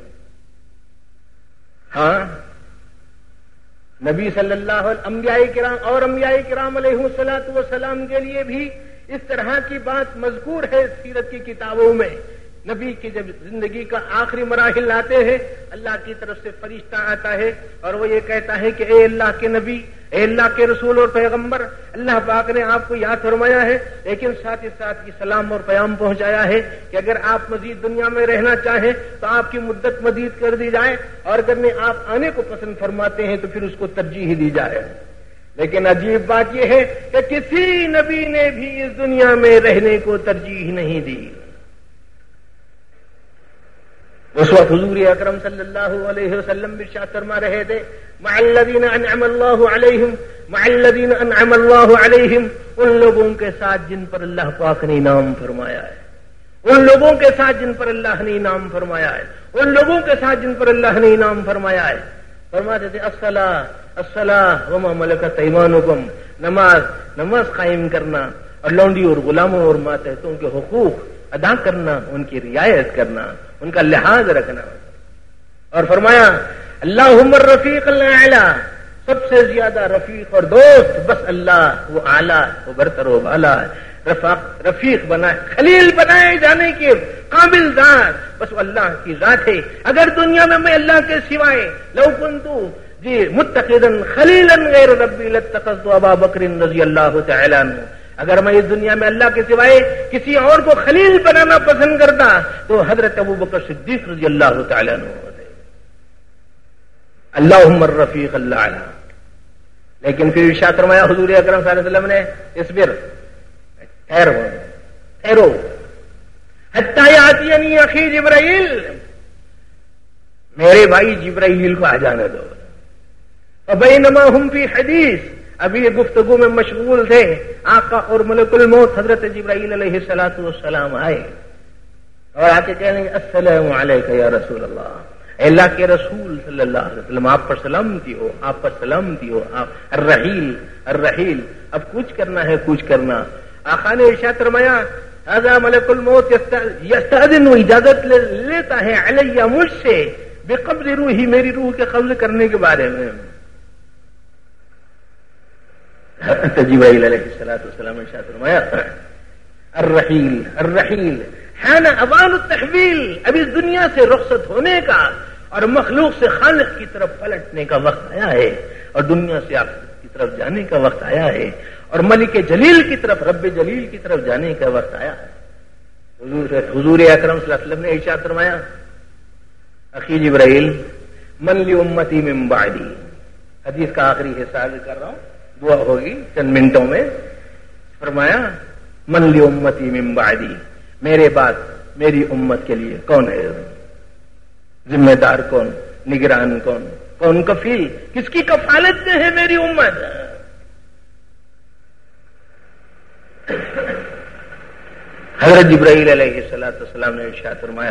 A: ہاں، نبی صلی اللہ علیہ انبیاء کرام اور انبیاء کرام علیہ الصلوۃ والسلام کے لیے بھی اس طرح کی بات مذکور ہے سیرت کی کتابوں میں۔ نبی کی جب زندگی کا آخری مراحل آتے ہیں، اللہ کی طرف سے فرشتہ آتا ہے اور وہ یہ کہتا ہے کہ اے اللہ کے نبی، اے اللہ کے رسول اور پیغمبر، اللہ پاک نے آپ کو یاد فرمایا ہے، لیکن ساتھ ہی ساتھ یہ سلام اور پیام پہنچایا ہے کہ اگر آپ مزید دنیا میں رہنا چاہیں تو آپ کی مدت مزید کر دی جائے، اور اگر آپ آنے کو پسند فرماتے ہیں تو پھر اس کو ترجیح دی جائے۔ لیکن عجیب بات یہ ہے کہ کسی نبی نے بھی اس دنیا میں رہنے کو ترجیح نہیں دی۔ اس وقت حضور اکرم صلی اللہ علیہ وسلم ارشاد فرما رہے تھے، مع الذین انعم اللہ علیہم، مع الذین انعم اللہ علیہم، ان لوگوں کے ساتھ جن پر اللہ پاک نے انعام فرمایا ہے، ان لوگوں کے ساتھ جن پر اللہ نے انعام فرمایا ہے، ان لوگوں کے ساتھ جن پر اللہ نے انعام فرمایا ہے۔ فرماتے تھے الصلاۃ الصلاۃ وما ملکت ایمانکم، نماز قائم کرنا اور لونڈی اور غلاموں اور ماتحتوں کے حقوق ادا کرنا، ان کی رعایت کرنا، ان کا لحاظ رکھنا۔ اور فرمایا اللہم الرفیق الاعلی، سب سے زیادہ رفیق اور دوست بس اللہ، وہ اعلیٰ، وہ برتر و بالا ہے۔ رفیق بنائے، خلیل بنائے جانے کے قابل ذات بس وہ اللہ کی ذات ہے۔ اگر دنیا میں اللہ کے سوائے لو کنتو جی متخذا خلیلا غیر ربی لاتخذت ابا بکر رضی اللہ تعالی عنہ، اگر میں اس دنیا میں اللہ کے سوائے کسی اور کو خلیل بنانا پسند کرتا تو حضرت ابو بکر صدیق رضی اللہ تعالی عنہ ہوتے۔ اللہم الرفیق الاعلی۔ لیکن پھر ارشاد فرمایا حضور اکرم صلی اللہ علیہ وسلم نے، اصبر، ٹھہرو حتی یاتینی اخی جبرائیل، میرے بھائی جبرائیل کو آ جانے دو۔ فبینما ہم فی حدیث، ابھی یہ گفتگو میں مشغول تھے، آقا اور ملک الموت حضرت جبرائیل علیہ الصلوۃ والسلام آئے اور آ کے کہنے لگے السلام علیک یا رسول اللہ، اے اللہ کے رسول صلی اللہ علیہ وسلم آپ پر سلامتی ہو، آپ پر سلامتی ہو، آپ الرحیل الرحیل، اب کچھ کرنا ہے کچھ کرنا۔ آقا نے ارشاد فرمایا ھذا ملک الموت یستأذن، اجازت لیتا ہے علیہ مجھ سے بقبض روحی، میری روح کے قبض کرنے کے بارے میں۔ جبرائیل علیہ الصلوۃ والسلام نے ارشاد فرمایا الرحیل الرحیل حان اوان التحویل، اب اس دنیا سے رخصت ہونے کا اور مخلوق سے خالق کی طرف پلٹنے کا وقت آیا ہے، اور دنیا سے آخرت کی طرف جانے کا وقت آیا ہے، اور ملک جلیل کی طرف، رب جلیل کی طرف جانے کا وقت آیا ہے۔ حضور اکرم صلی اللہ علیہ وسلم نے ارشاد فرمایا اخی جبرائیل من لی امتی من بعدی، حدیث کا آخری حصہ کر رہا ہوں، دعا ہوگی چند منٹوں میں۔ فرمایا من لی امتی من بعدی، میرے بعد میری امت کے لیے کون ہے ذمہ دار، کون نگران، کون کفیل، کس کی کفالت میں ہے میری امت؟ حضرت جبرائیل علیہ السلام نے ارشاد فرمایا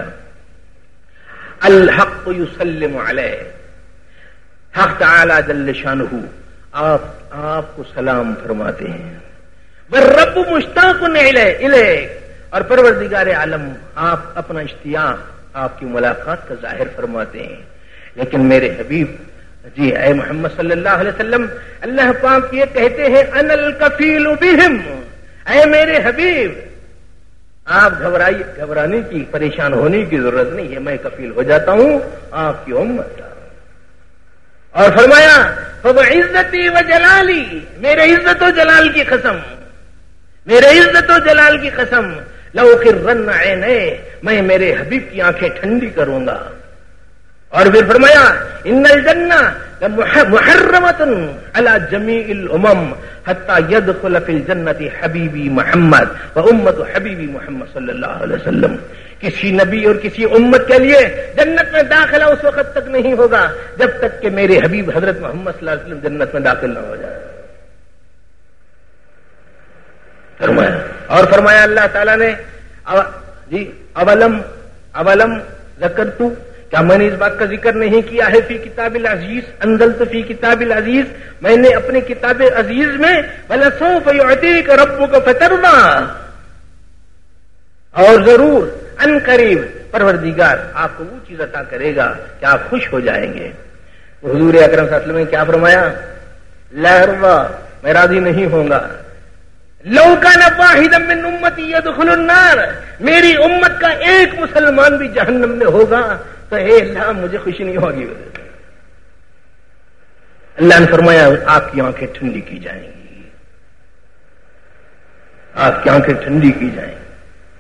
A: الحق یسلم علیہ، حق تعالی جل شانہ آپ کو سلام فرماتے ہیں، والرب مشتاق الیک، اور پروردگار عالم آپ اپنا اشتیاق آپ کی ملاقات کا ظاہر فرماتے ہیں۔ لیکن میرے حبیب جی اے محمد صلی اللہ علیہ وسلم، اللہ پاک یہ کہتے ہیں انا الکفیل بہم، اے میرے حبیب آپ گھبرانے کی، پریشان ہونے کی ضرورت نہیں ہے، میں کفیل ہو جاتا ہوں آپ کی امت کا۔ اور فرمایا فبعزتی وجلالی، میرے عزت و جلال کی قسم، میرے عزت و جلال کی قسم، لأقرن عینی، میں میرے حبیب کی آنکھیں ٹھنڈی کروں گا۔ اور پھر فرمایا ان الجنہ محرمۃ علی جمیع الامم حتی یدخل فی الجنۃ حبیبی محمد و امت حبیبی محمد صلی اللہ علیہ وسلم، کسی نبی اور کسی امت کے لیے جنت میں داخلہ اس وقت تک نہیں ہوگا جب تک کہ میرے حبیب حضرت محمد صلی اللہ علیہ وسلم جنت میں داخل نہ ہو جائے۔ فرمایا اور فرمایا اللہ تعالیٰ نے جی اولم ذکرت، کیا میں نے اس بات کا ذکر نہیں کیا ہے فی کتاب العزیز، انزلت فی کتاب العزیز، میں نے اپنی کتاب عزیز میں وَلَسَوْفَ يُعْطِيكَ رَبُّكَ فَتَرْضَىٰ، اور ضرور ان قریب پروردگار آپ کو وہ چیز عطا کرے گا کہ آپ خوش ہو جائیں گے۔ حضور اکرم صلی اللہ علیہ وسلم نے کیا فرمایا؟ لا ارضى، میں راضی نہیں ہوں گا، لو کان واحدا من امتی يدخل النار، میری امت کا ایک مسلمان بھی جہنم میں ہوگا تو اے اللہ مجھے خوشی نہیں ہوگی۔ اللہ نے فرمایا آپ کی آنکھیں ٹھنڈی کی جائیں گی، آپ کی آنکھیں ٹھنڈی کی جائیں گی۔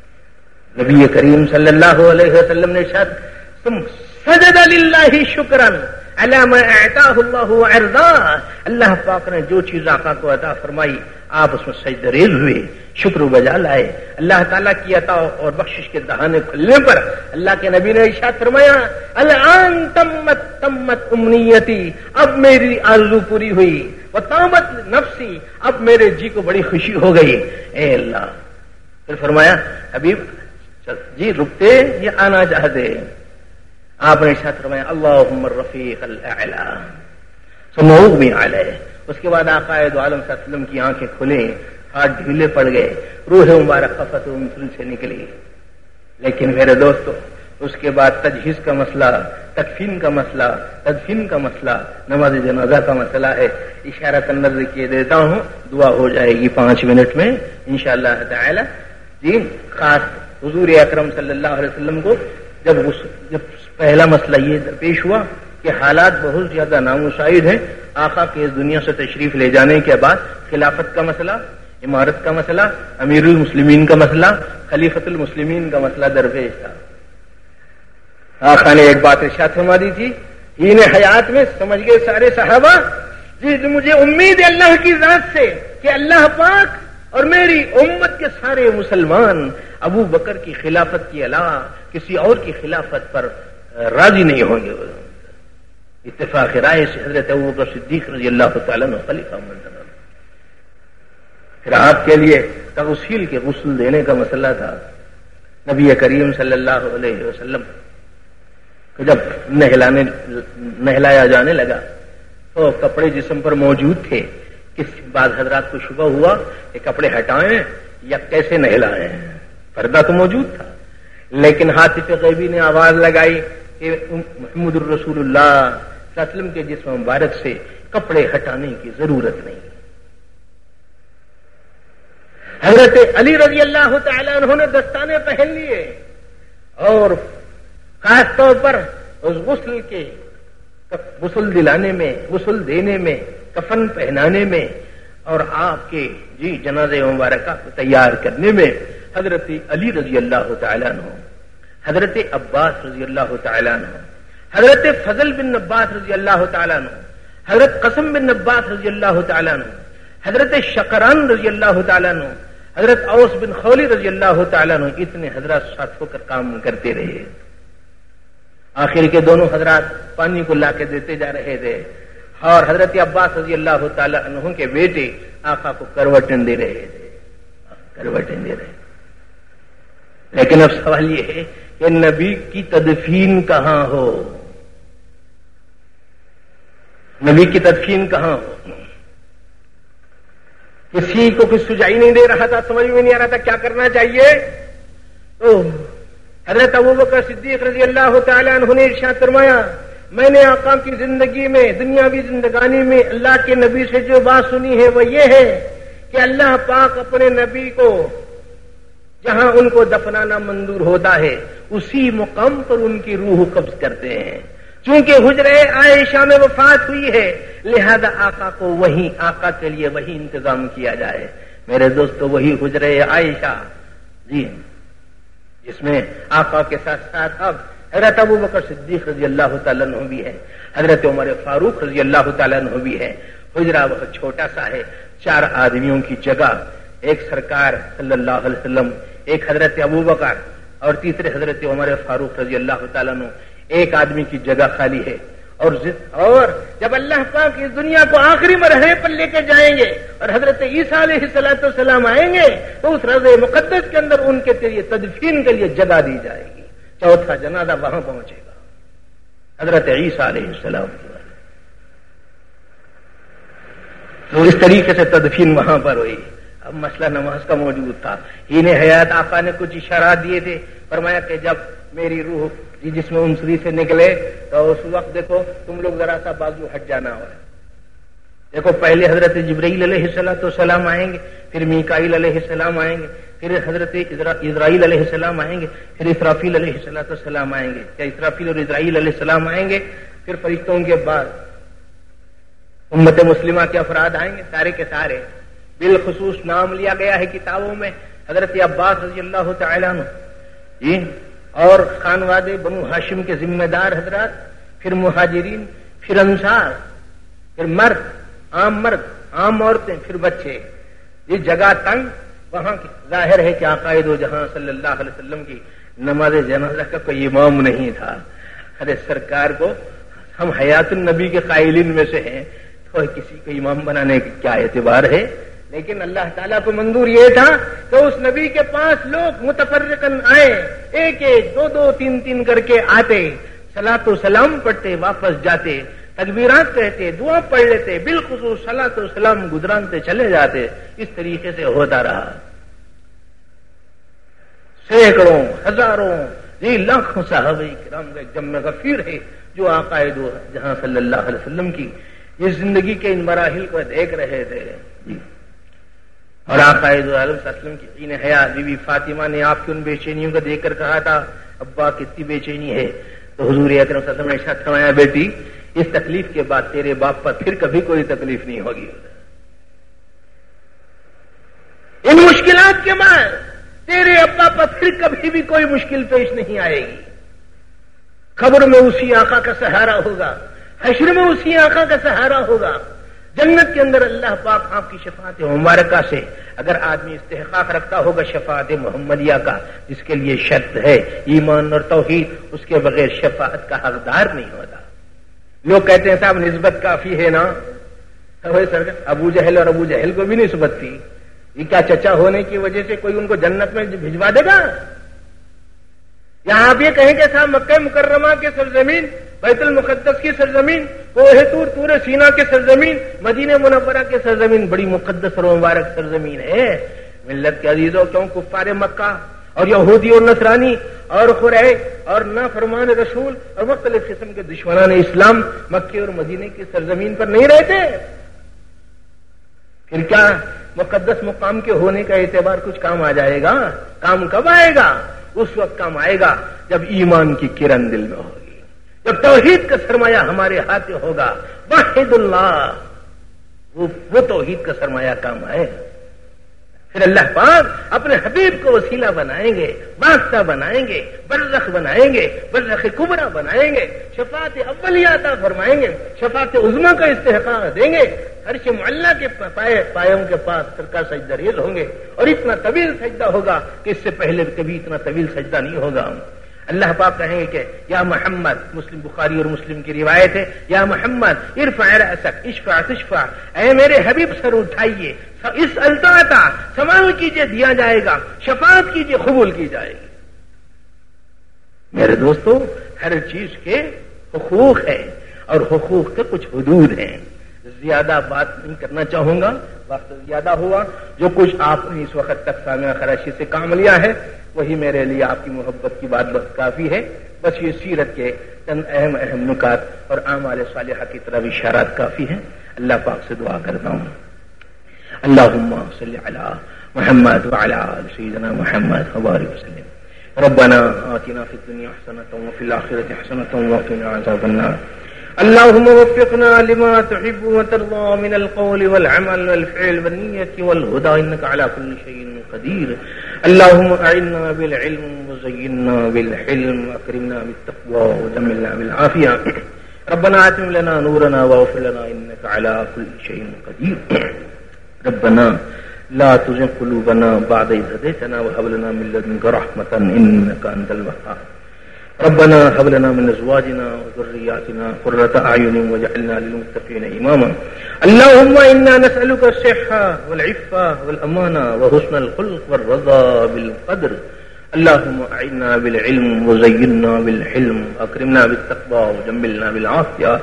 A: نبی کریم صلی اللہ علیہ وسلم نے ارشاد تم سجد للہ شکرا علی ما اعطاہ اللہ وارضاہ، اللہ پاک نے جو چیز آقا کو عطا فرمائی آپ اس میں سجدہ ریز ہوئے، شکر بجا لائے۔ اللہ تعالیٰ کی عطا اور بخشش کے دہانے کھلنے پر اللہ کے نبی نے ارشاد فرمایا الان تمت امنیتی، اب میری آرزو پوری ہوئی، وطابت نفسی، اب میرے جی کو بڑی خوشی ہو گئی۔ اے اللہ، پھر فرمایا حبیب جی رکتے یہ آنا چاہتے، آپ نے ارشاد فرمایا اللہم الرفیق الاعلی ثم اغمی علیہ۔ اس کے بعد آقا دو عالم صلی اللہ علیہ وسلم کی آنکھیں کھلیں، ہاتھ ڈھیلے پڑ گئے، روح مبارک خفت مثل سے نکلی۔ لیکن میرے دوستو اس کے بعد تجہیز کا مسئلہ، تکفین کا مسئلہ، تدفین کا مسئلہ، نماز جنازہ کا مسئلہ ہے۔ اشارہ نظر کیے دیتا ہوں، دعا ہو جائے گی 5 منٹ میں انشاءاللہ تعالی۔ جی خاص حضور اکرم صلی اللہ علیہ وسلم کو جب پہلا مسئلہ یہ درپیش ہوا کہ حالات بہت زیادہ نامساعد ہیں، آقا کے اس دنیا سے تشریف لے جانے کے بعد خلافت کا مسئلہ، امارت کا مسئلہ، امیر المسلمین کا مسئلہ، خلیفۃ المسلمین کا مسئلہ درپیش تھا۔ آقا نے ایک بات ارشاد فرما دی تھی، ہین حیات میں سمجھ گئے سارے صحابہ جی مجھے امید ہے اللہ کی ذات سے کہ اللہ پاک اور میری امت کے سارے مسلمان ابو بکر کی خلافت کے علاوہ کسی اور کی خلافت پر راضی نہیں ہوں گے۔ اتفاق رائے سے حضرت ابوبکر صدیق رضی اللہ تعالیٰ عنہ خلیفہ منتخب۔ پھر آپ کے لیے تغسیل کے غسل دینے کا مسئلہ تھا۔ نبی کریم صلی اللہ علیہ وسلم کو جب نہلایا جانے لگا تو کپڑے جسم پر موجود تھے، کس بعض حضرات کو شبہ ہوا کہ کپڑے ہٹائیں یا کیسے نہلائیں، پردہ تو موجود تھا، لیکن حاطف غیبی نے آواز لگائی کہ محمد الرسول اللہ صلی اللہ علیہ وسلم کے جسم مبارک سے کپڑے ہٹانے کی ضرورت نہیں۔ حضرت علی رضی اللہ تعالی عنہ نے دستانے پہن لیے اور خاص طور پر اس غسل دلانے میں، غسل دینے میں، کفن پہنانے میں اور آپ کے جنازے مبارکہ کو تیار کرنے میں حضرت علی رضی اللہ تعالی عنہ، حضرت عباس رضی اللہ تعالی عنہ، حضرت فضل بن عباس رضی اللہ تعالی عنہ، حضرت قسم بن عباس رضی اللہ تعالی عنہ، حضرت شقران رضی اللہ تعالی عنہ، حضرت اوس بن خولی رضی اللہ تعالی عنہ، اتنے حضرات ساتھ ہو کر کام کرتے رہے۔ آخر کے دونوں حضرات پانی کو لا کے دیتے جا رہے تھے اور حضرت عباس رضی اللہ تعالی عنہ کے بیٹے آقا کو کروٹیں دے رہے تھے، کروٹیں دے رہے۔ لیکن اب سوال یہ ہے کہ نبی کی تدفین کہاں ہو؟ نبی کی تدفین کہاں ہو؟ کسی کو کچھ سجائی نہیں دے رہا تھا، سمجھ میں نہیں آ رہا تھا کیا کرنا چاہیے. تو حضرت ابوبکر صدیق رضی اللہ تعالی عنہ نے ارشاد فرمایا، میں نے آقا کی زندگی میں، دنیاوی زندگانی میں اللہ کے نبی سے جو بات سنی ہے وہ یہ ہے کہ اللہ پاک اپنے نبی کو جہاں ان کو دفنانا منظور ہوتا ہے اسی مقام پر ان کی روح قبض کرتے ہیں. چونکہ حجرہ عائشہ میں وفات ہوئی ہے لہذا آقا کو وہیں، آقا کے لیے وہی انتظام کیا جائے. میرے دوستو وہی حجرہ عائشہ جی جس میں آقا کے ساتھ ساتھ اب حضرت ابوبکر صدیق رضی اللہ تعالیٰ عنہ بھی ہے، حضرت عمر فاروق رضی اللہ تعالیٰ عنہ بھی ہے. حجرہ بہت چھوٹا سا ہے، 4 آدمیوں کی جگہ، ایک سرکار صلی اللہ علیہ وسلم، ایک حضرت ابوبکر اور تیسرے حضرت عمر فاروق رضی اللہ تعالیٰ عنہ، ایک آدمی کی جگہ خالی ہے. اور جب اللہ پاک اس دنیا کو آخری مرحلے پر لے کے جائیں گے اور حضرت عیسیٰ علیہ السلام آئیں گے تو اس روضہ مقدس کے اندر ان کے لیے تدفین کے لیے جگہ دی جائے گی. 4تھا جنازہ وہاں پہنچے گا حضرت عیسیٰ علیہ السلام کی. تو اس طریقے سے تدفین وہاں پر ہوئی. اب مسئلہ نماز کا موجود تھا. ہین حیات آقا نے کچھ اشارات دیے تھے، فرمایا کہ جب میری روح جس میں انسری سے نکلے تو اس وقت دیکھو تم لوگ ذرا سا بازو ہٹ جانا ہو. دیکھو پہلے حضرت جبرائیل علیہ السلام آئیں گے، پھر میکائیل علیہ السلام آئیں گے، پھر حضرت اسرائیل علیہ السلام آئیں گے، پھر اسرافیل علیہ السلام آئیں گے. کیا اسرافیل اور اسرائیل علیہ السلام آئیں گے؟ پھر فرشتوں کے بعد امت مسلمہ کے افراد آئیں گے، سارے کے سارے. بالخصوص نام لیا گیا ہے کتابوں میں حضرت عباس رضی اللہ تعالیٰ عنہ جی اور خانواد بنو ہاشم کے ذمہ دار حضرات، پھر مہاجرین، پھر انصار، پھر مرد، عام عورتیں، پھر بچے. یہ جگہ تنگ وہاں کی. ظاہر ہے کہ آقائد و جہاں صلی اللہ علیہ وسلم کی نماز جنازہ کا کوئی امام نہیں تھا. ارے سرکار کو ہم حیات النبی کے قائلین میں سے ہیں تو کسی کو امام بنانے کی کیا اعتبار ہے؟ لیکن اللہ تعالیٰ کو منظور یہ تھا کہ اس نبی کے پاس لوگ متفرقاً آئے، ایک ایک، 2 3 کر کے آتے، صلاۃ و سلام پڑھتے، واپس جاتے، تکبیرات کہتے، دعا پڑھ لیتے، بالخصوص صلاۃ و سلام گزرانتے چلے جاتے. اس طریقے سے ہوتا رہا. سینکڑوں، ہزاروں، لاکھوں صحابہ کرام کا ایک جمع غفیر ہے جو آقائد جہاں صلی اللہ علیہ وسلم کی یہ زندگی کے ان مراحل کو دیکھ رہے تھے. اور آقائد عالم صلی اللہ علیہ وسلم کی عین حیات بی بی فاطمہ نے آپ کی ان بے چینیوں کو دیکھ کر کہا تھا ابا کتنی بے چینی ہے. تو حضور اکرم صلی اللہ علیہ وسلم نے ارشاد فرمایا بیٹی اس تکلیف کے بعد تیرے باپ پر پھر کبھی کوئی تکلیف نہیں ہوگی. ان مشکلات کے بعد تیرے ابا پر پھر کبھی بھی کوئی مشکل پیش نہیں آئے گی. قبر میں اسی آقا کا سہارا ہوگا، حشر میں اسی آقا کا سہارا ہوگا. جنت کے اندر اللہ پاک آپ کی شفاعت مبارکہ سے اگر آدمی استحقاق رکھتا ہوگا شفاعت محمدیہ کا، جس کے لیے شرط ہے ایمان اور توحید، اس کے بغیر شفاعت کا حقدار نہیں ہوتا. لوگ کہتے ہیں صاحب نسبت کافی ہے نا. ابو جہل اور ابو جہل کو بھی نسبت تھی. یہ کیا چچا ہونے کی وجہ سے کوئی ان کو جنت میں بھجوا دے گا؟ یہاں آپ یہ کہیں کہ صاحب مکہ مکرمہ کے سرزمین، بیت المقدس کی سرزمین، کوہ طور، طور سینا کی سرزمین، مدینہ منورہ کی سرزمین بڑی مقدس اور مبارک سرزمین ہے. ملت کے عزیزوں، کیوں کفار مکہ اور یہودی اور نصرانی اور قریش اور نافرمان رسول اور مختلف قسم کے دشمنان اسلام مکے اور مدینے کی سرزمین پر نہیں رہتے؟ پھر کیا مقدس مقام کے ہونے کا اعتبار کچھ کام آ جائے گا؟ کام کب آئے گا؟ اس وقت کام آئے گا جب ایمان کی کرن دل میں ہوگی، جب توحید کا سرمایہ ہمارے ہاتھ ہوگا. واحد اللہ، وہ توحید کا سرمایہ کام آئے. پھر اللہ پاک اپنے حبیب کو وسیلہ بنائیں گے، واسطہ بنائیں گے، برزخ بنائیں گے، برزخ کبرا بنائیں گے، شفاعت اولیہ عطا فرمائیں گے، شفاعت عظمیٰ کا استحقاق دیں گے. عرش معلیٰ کے پایوں کے پاس سرکار سجدہ ریز ہوں گے اور اتنا طویل سجدہ ہوگا کہ اس سے پہلے کبھی اتنا طویل سجدہ نہیں ہوگا. اللہ پاک کہیں گے کہ یا محمد، مسلم بخاری اور مسلم کی روایت ہے، یا محمد ارفع رأسک اشفع تشفع، اے میرے حبیب سر اٹھائیے، اس التعطا سوال کیجئے دیا جائے گا، شفاعت کیجئے قبول کی جائے گی. میرے دوستو ہر چیز کے حقوق ہیں اور حقوق کے کچھ حدود ہیں. زیادہ بات نہیں کرنا چاہوں گا، وقت زیادہ ہوا. جو کچھ آپ نے اس وقت تک سامعہ خراشی سے کام لیا ہے وہی میرے لیے آپ کی محبت کی بات بس کافی ہے. بس یہ سیرت کے چند اہم نکات اور اعمال صالحہ کی طرف اشارات کافی ہیں. اللہ پاک سے دعا کرتا ہوں. اللہم صلی علی محمد وعلی آل سیدنا محمد وبارک وسلم. ربنا آتنا فی الدنیا حسنۃ وفی الآخرۃ حسنۃ وقنا عذاب النار. اللهم وفقنا لما تحب وترضى من القول والعمل والفعل والنية والهدى إنك على كل شيء قدير. اللهم أعنا بالعلم وزينا بالحلم وأكرمنا بالتقوى وجملنا بالعافية. ربنا أتم لنا نورنا واغفر لنا إنك على كل شيء قدير. ربنا لا تزغ قلوبنا بعد إذ هديتنا وهب لنا من لدنك رحمة إنك أنت الوهاب. ربنا هب لنا من ازواجنا وذرياتنا قرة اعين واجعلنا للمتقين اماما. اللهم انا نسألك الصحة والعفة والامانة وحسن الخلق والرضا بالقدر. اللهم اعنا بالعلم وزينا بالحلم واكرمنا بالتقوى وجملنا بالعافية.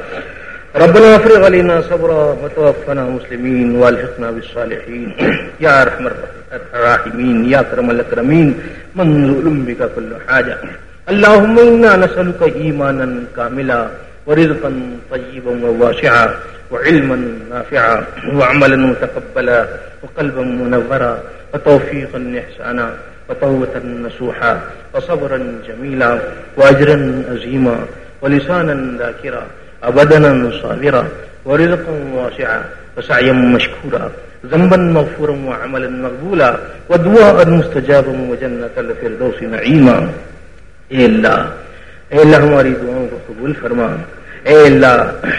A: ربنا افرغ علينا صبرا وتوفنا مسلمين والحقنا بالصالحين. يا ارحم الراحمين يا اكرم الاكرمين منزول بك كل حاجة. اللهم انا نسألك ایمانا کاملا ورزقا طیبا وواسعا وعلما نافعا وعملا متقبلا وقلبا منورا وتوفيقا احسانا وتوبة نصوحا وصبرا جميلا واجرا عظيما ولسانا ذاكرا وبدنا صابرا ورزقا واسعا وسعيا مشكورا ذنبا مغفورا وعملا مقبولا ودعاء مستجابا وجنة الفردوس نعيما. اے اللہ ہماری دعاؤں کو قبول فرما. اے اللہ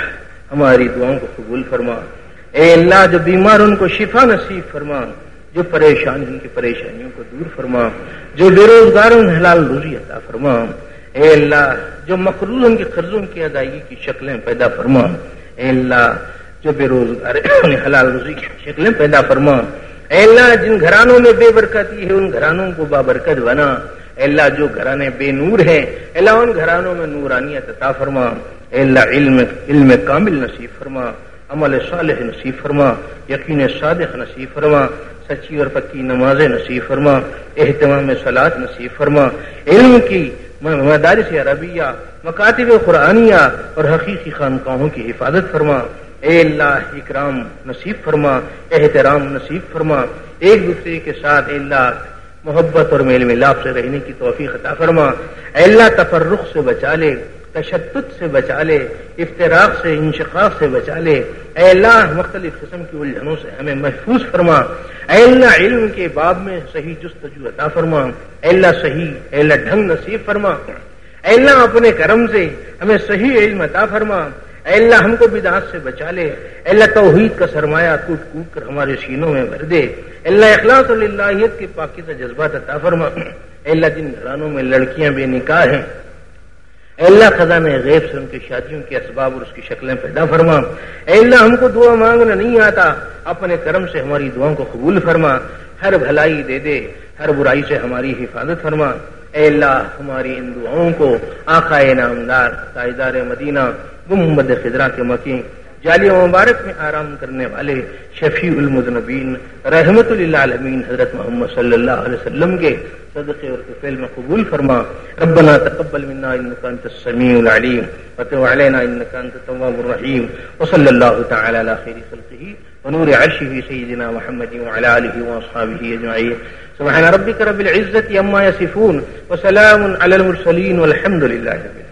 A: ہماری دعاؤں کو قبول فرما. اے اللہ جو بیمار ان کو شفا نصیب فرما. جو پریشان ان کی پریشانیوں کو دور فرما. جو بے روزگار ان حلال روزی عطا فرما. اے اللہ جو مقروض ان کے قرضوں کی ادائیگی کی شکلیں پیدا فرما. اے اللہ جو بے روزگار انہیں حلال روزی کی شکلیں پیدا فرما. اے اللہ جن گھرانوں میں بے برکتی ہے ان گھرانوں کو بابرکت بنا. اے اللہ جو گھرانے بے نور ہیں اللہ ان گھرانوں میں نورانیت عطا فرما. اے اللہ علم کامل نصیب فرما. عمل صالح نصیب فرما. یقین صادق نصیب فرما. سچی اور پکی نمازیں نصیب فرما. اہتمام صلاۃ نصیب فرما. علم کی مدارس عربیہ مکاتب قرآنیہ اور حقیقی خانقاہوں کی حفاظت فرما. اے اللہ اکرام نصیب فرما. احترام نصیب فرما. ایک دوسرے کے ساتھ اے اللہ محبت اور میل ملاپ سے رہنے کی توفیق عطا فرما. اے اللہ تفرق سے بچا لے. تشدد سے بچا لے. افتراق سے انشقاق سے بچا لے. اے اللہ مختلف قسم کی الجھنوں سے ہمیں محفوظ فرما. اے اللہ علم کے باب میں صحیح جستجو عطا فرما. اے اللہ ڈھنگ نصیب فرما. اے اللہ اپنے کرم سے ہمیں صحیح علم عطا فرما. اے اللہ ہم کو بدعات سے بچا لے. اے اللہ توحید کا سرمایہ کوٹ کوٹ کر ہمارے سینوں میں بھر دے. اے اللہ اخلاص اور للہیت کے پاکیزہ جذبات عطا فرما. اے اللہ جن گھرانوں میں لڑکیاں بے نکاح ہیں اے اللہ خزانہ غیب سے ان کی شادیوں کے اسباب اور اس کی شکلیں پیدا فرما. اے اللہ ہم کو دعا مانگنا نہیں آتا اپنے کرم سے ہماری دعاؤں کو قبول فرما. ہر بھلائی دے دے. ہر برائی سے ہماری حفاظت فرما. اے اللہ ہماری ان دعاؤں کو آقا نامدار تاجدار مدینہ گنبد خضرا کے مکین جالیہ مبارک میں آرام کرنے والے شفیع المذنبین رحمت للعالمین حضرت محمد صلی اللہ علیہ وسلم کے صدقے اور طفیل میں قبول فرما. ربنا تقبل منا انك انت السميع العليم وتب علينا انك انت التواب الرحيم. وصلى الله تعالى على خير خلقه ونور عرشه سيدنا محمد وعلى اله واصحابه اجمعين. سبحان ربك رب العزة عما يصفون وسلام على المرسلين والحمد لله رب العالمين.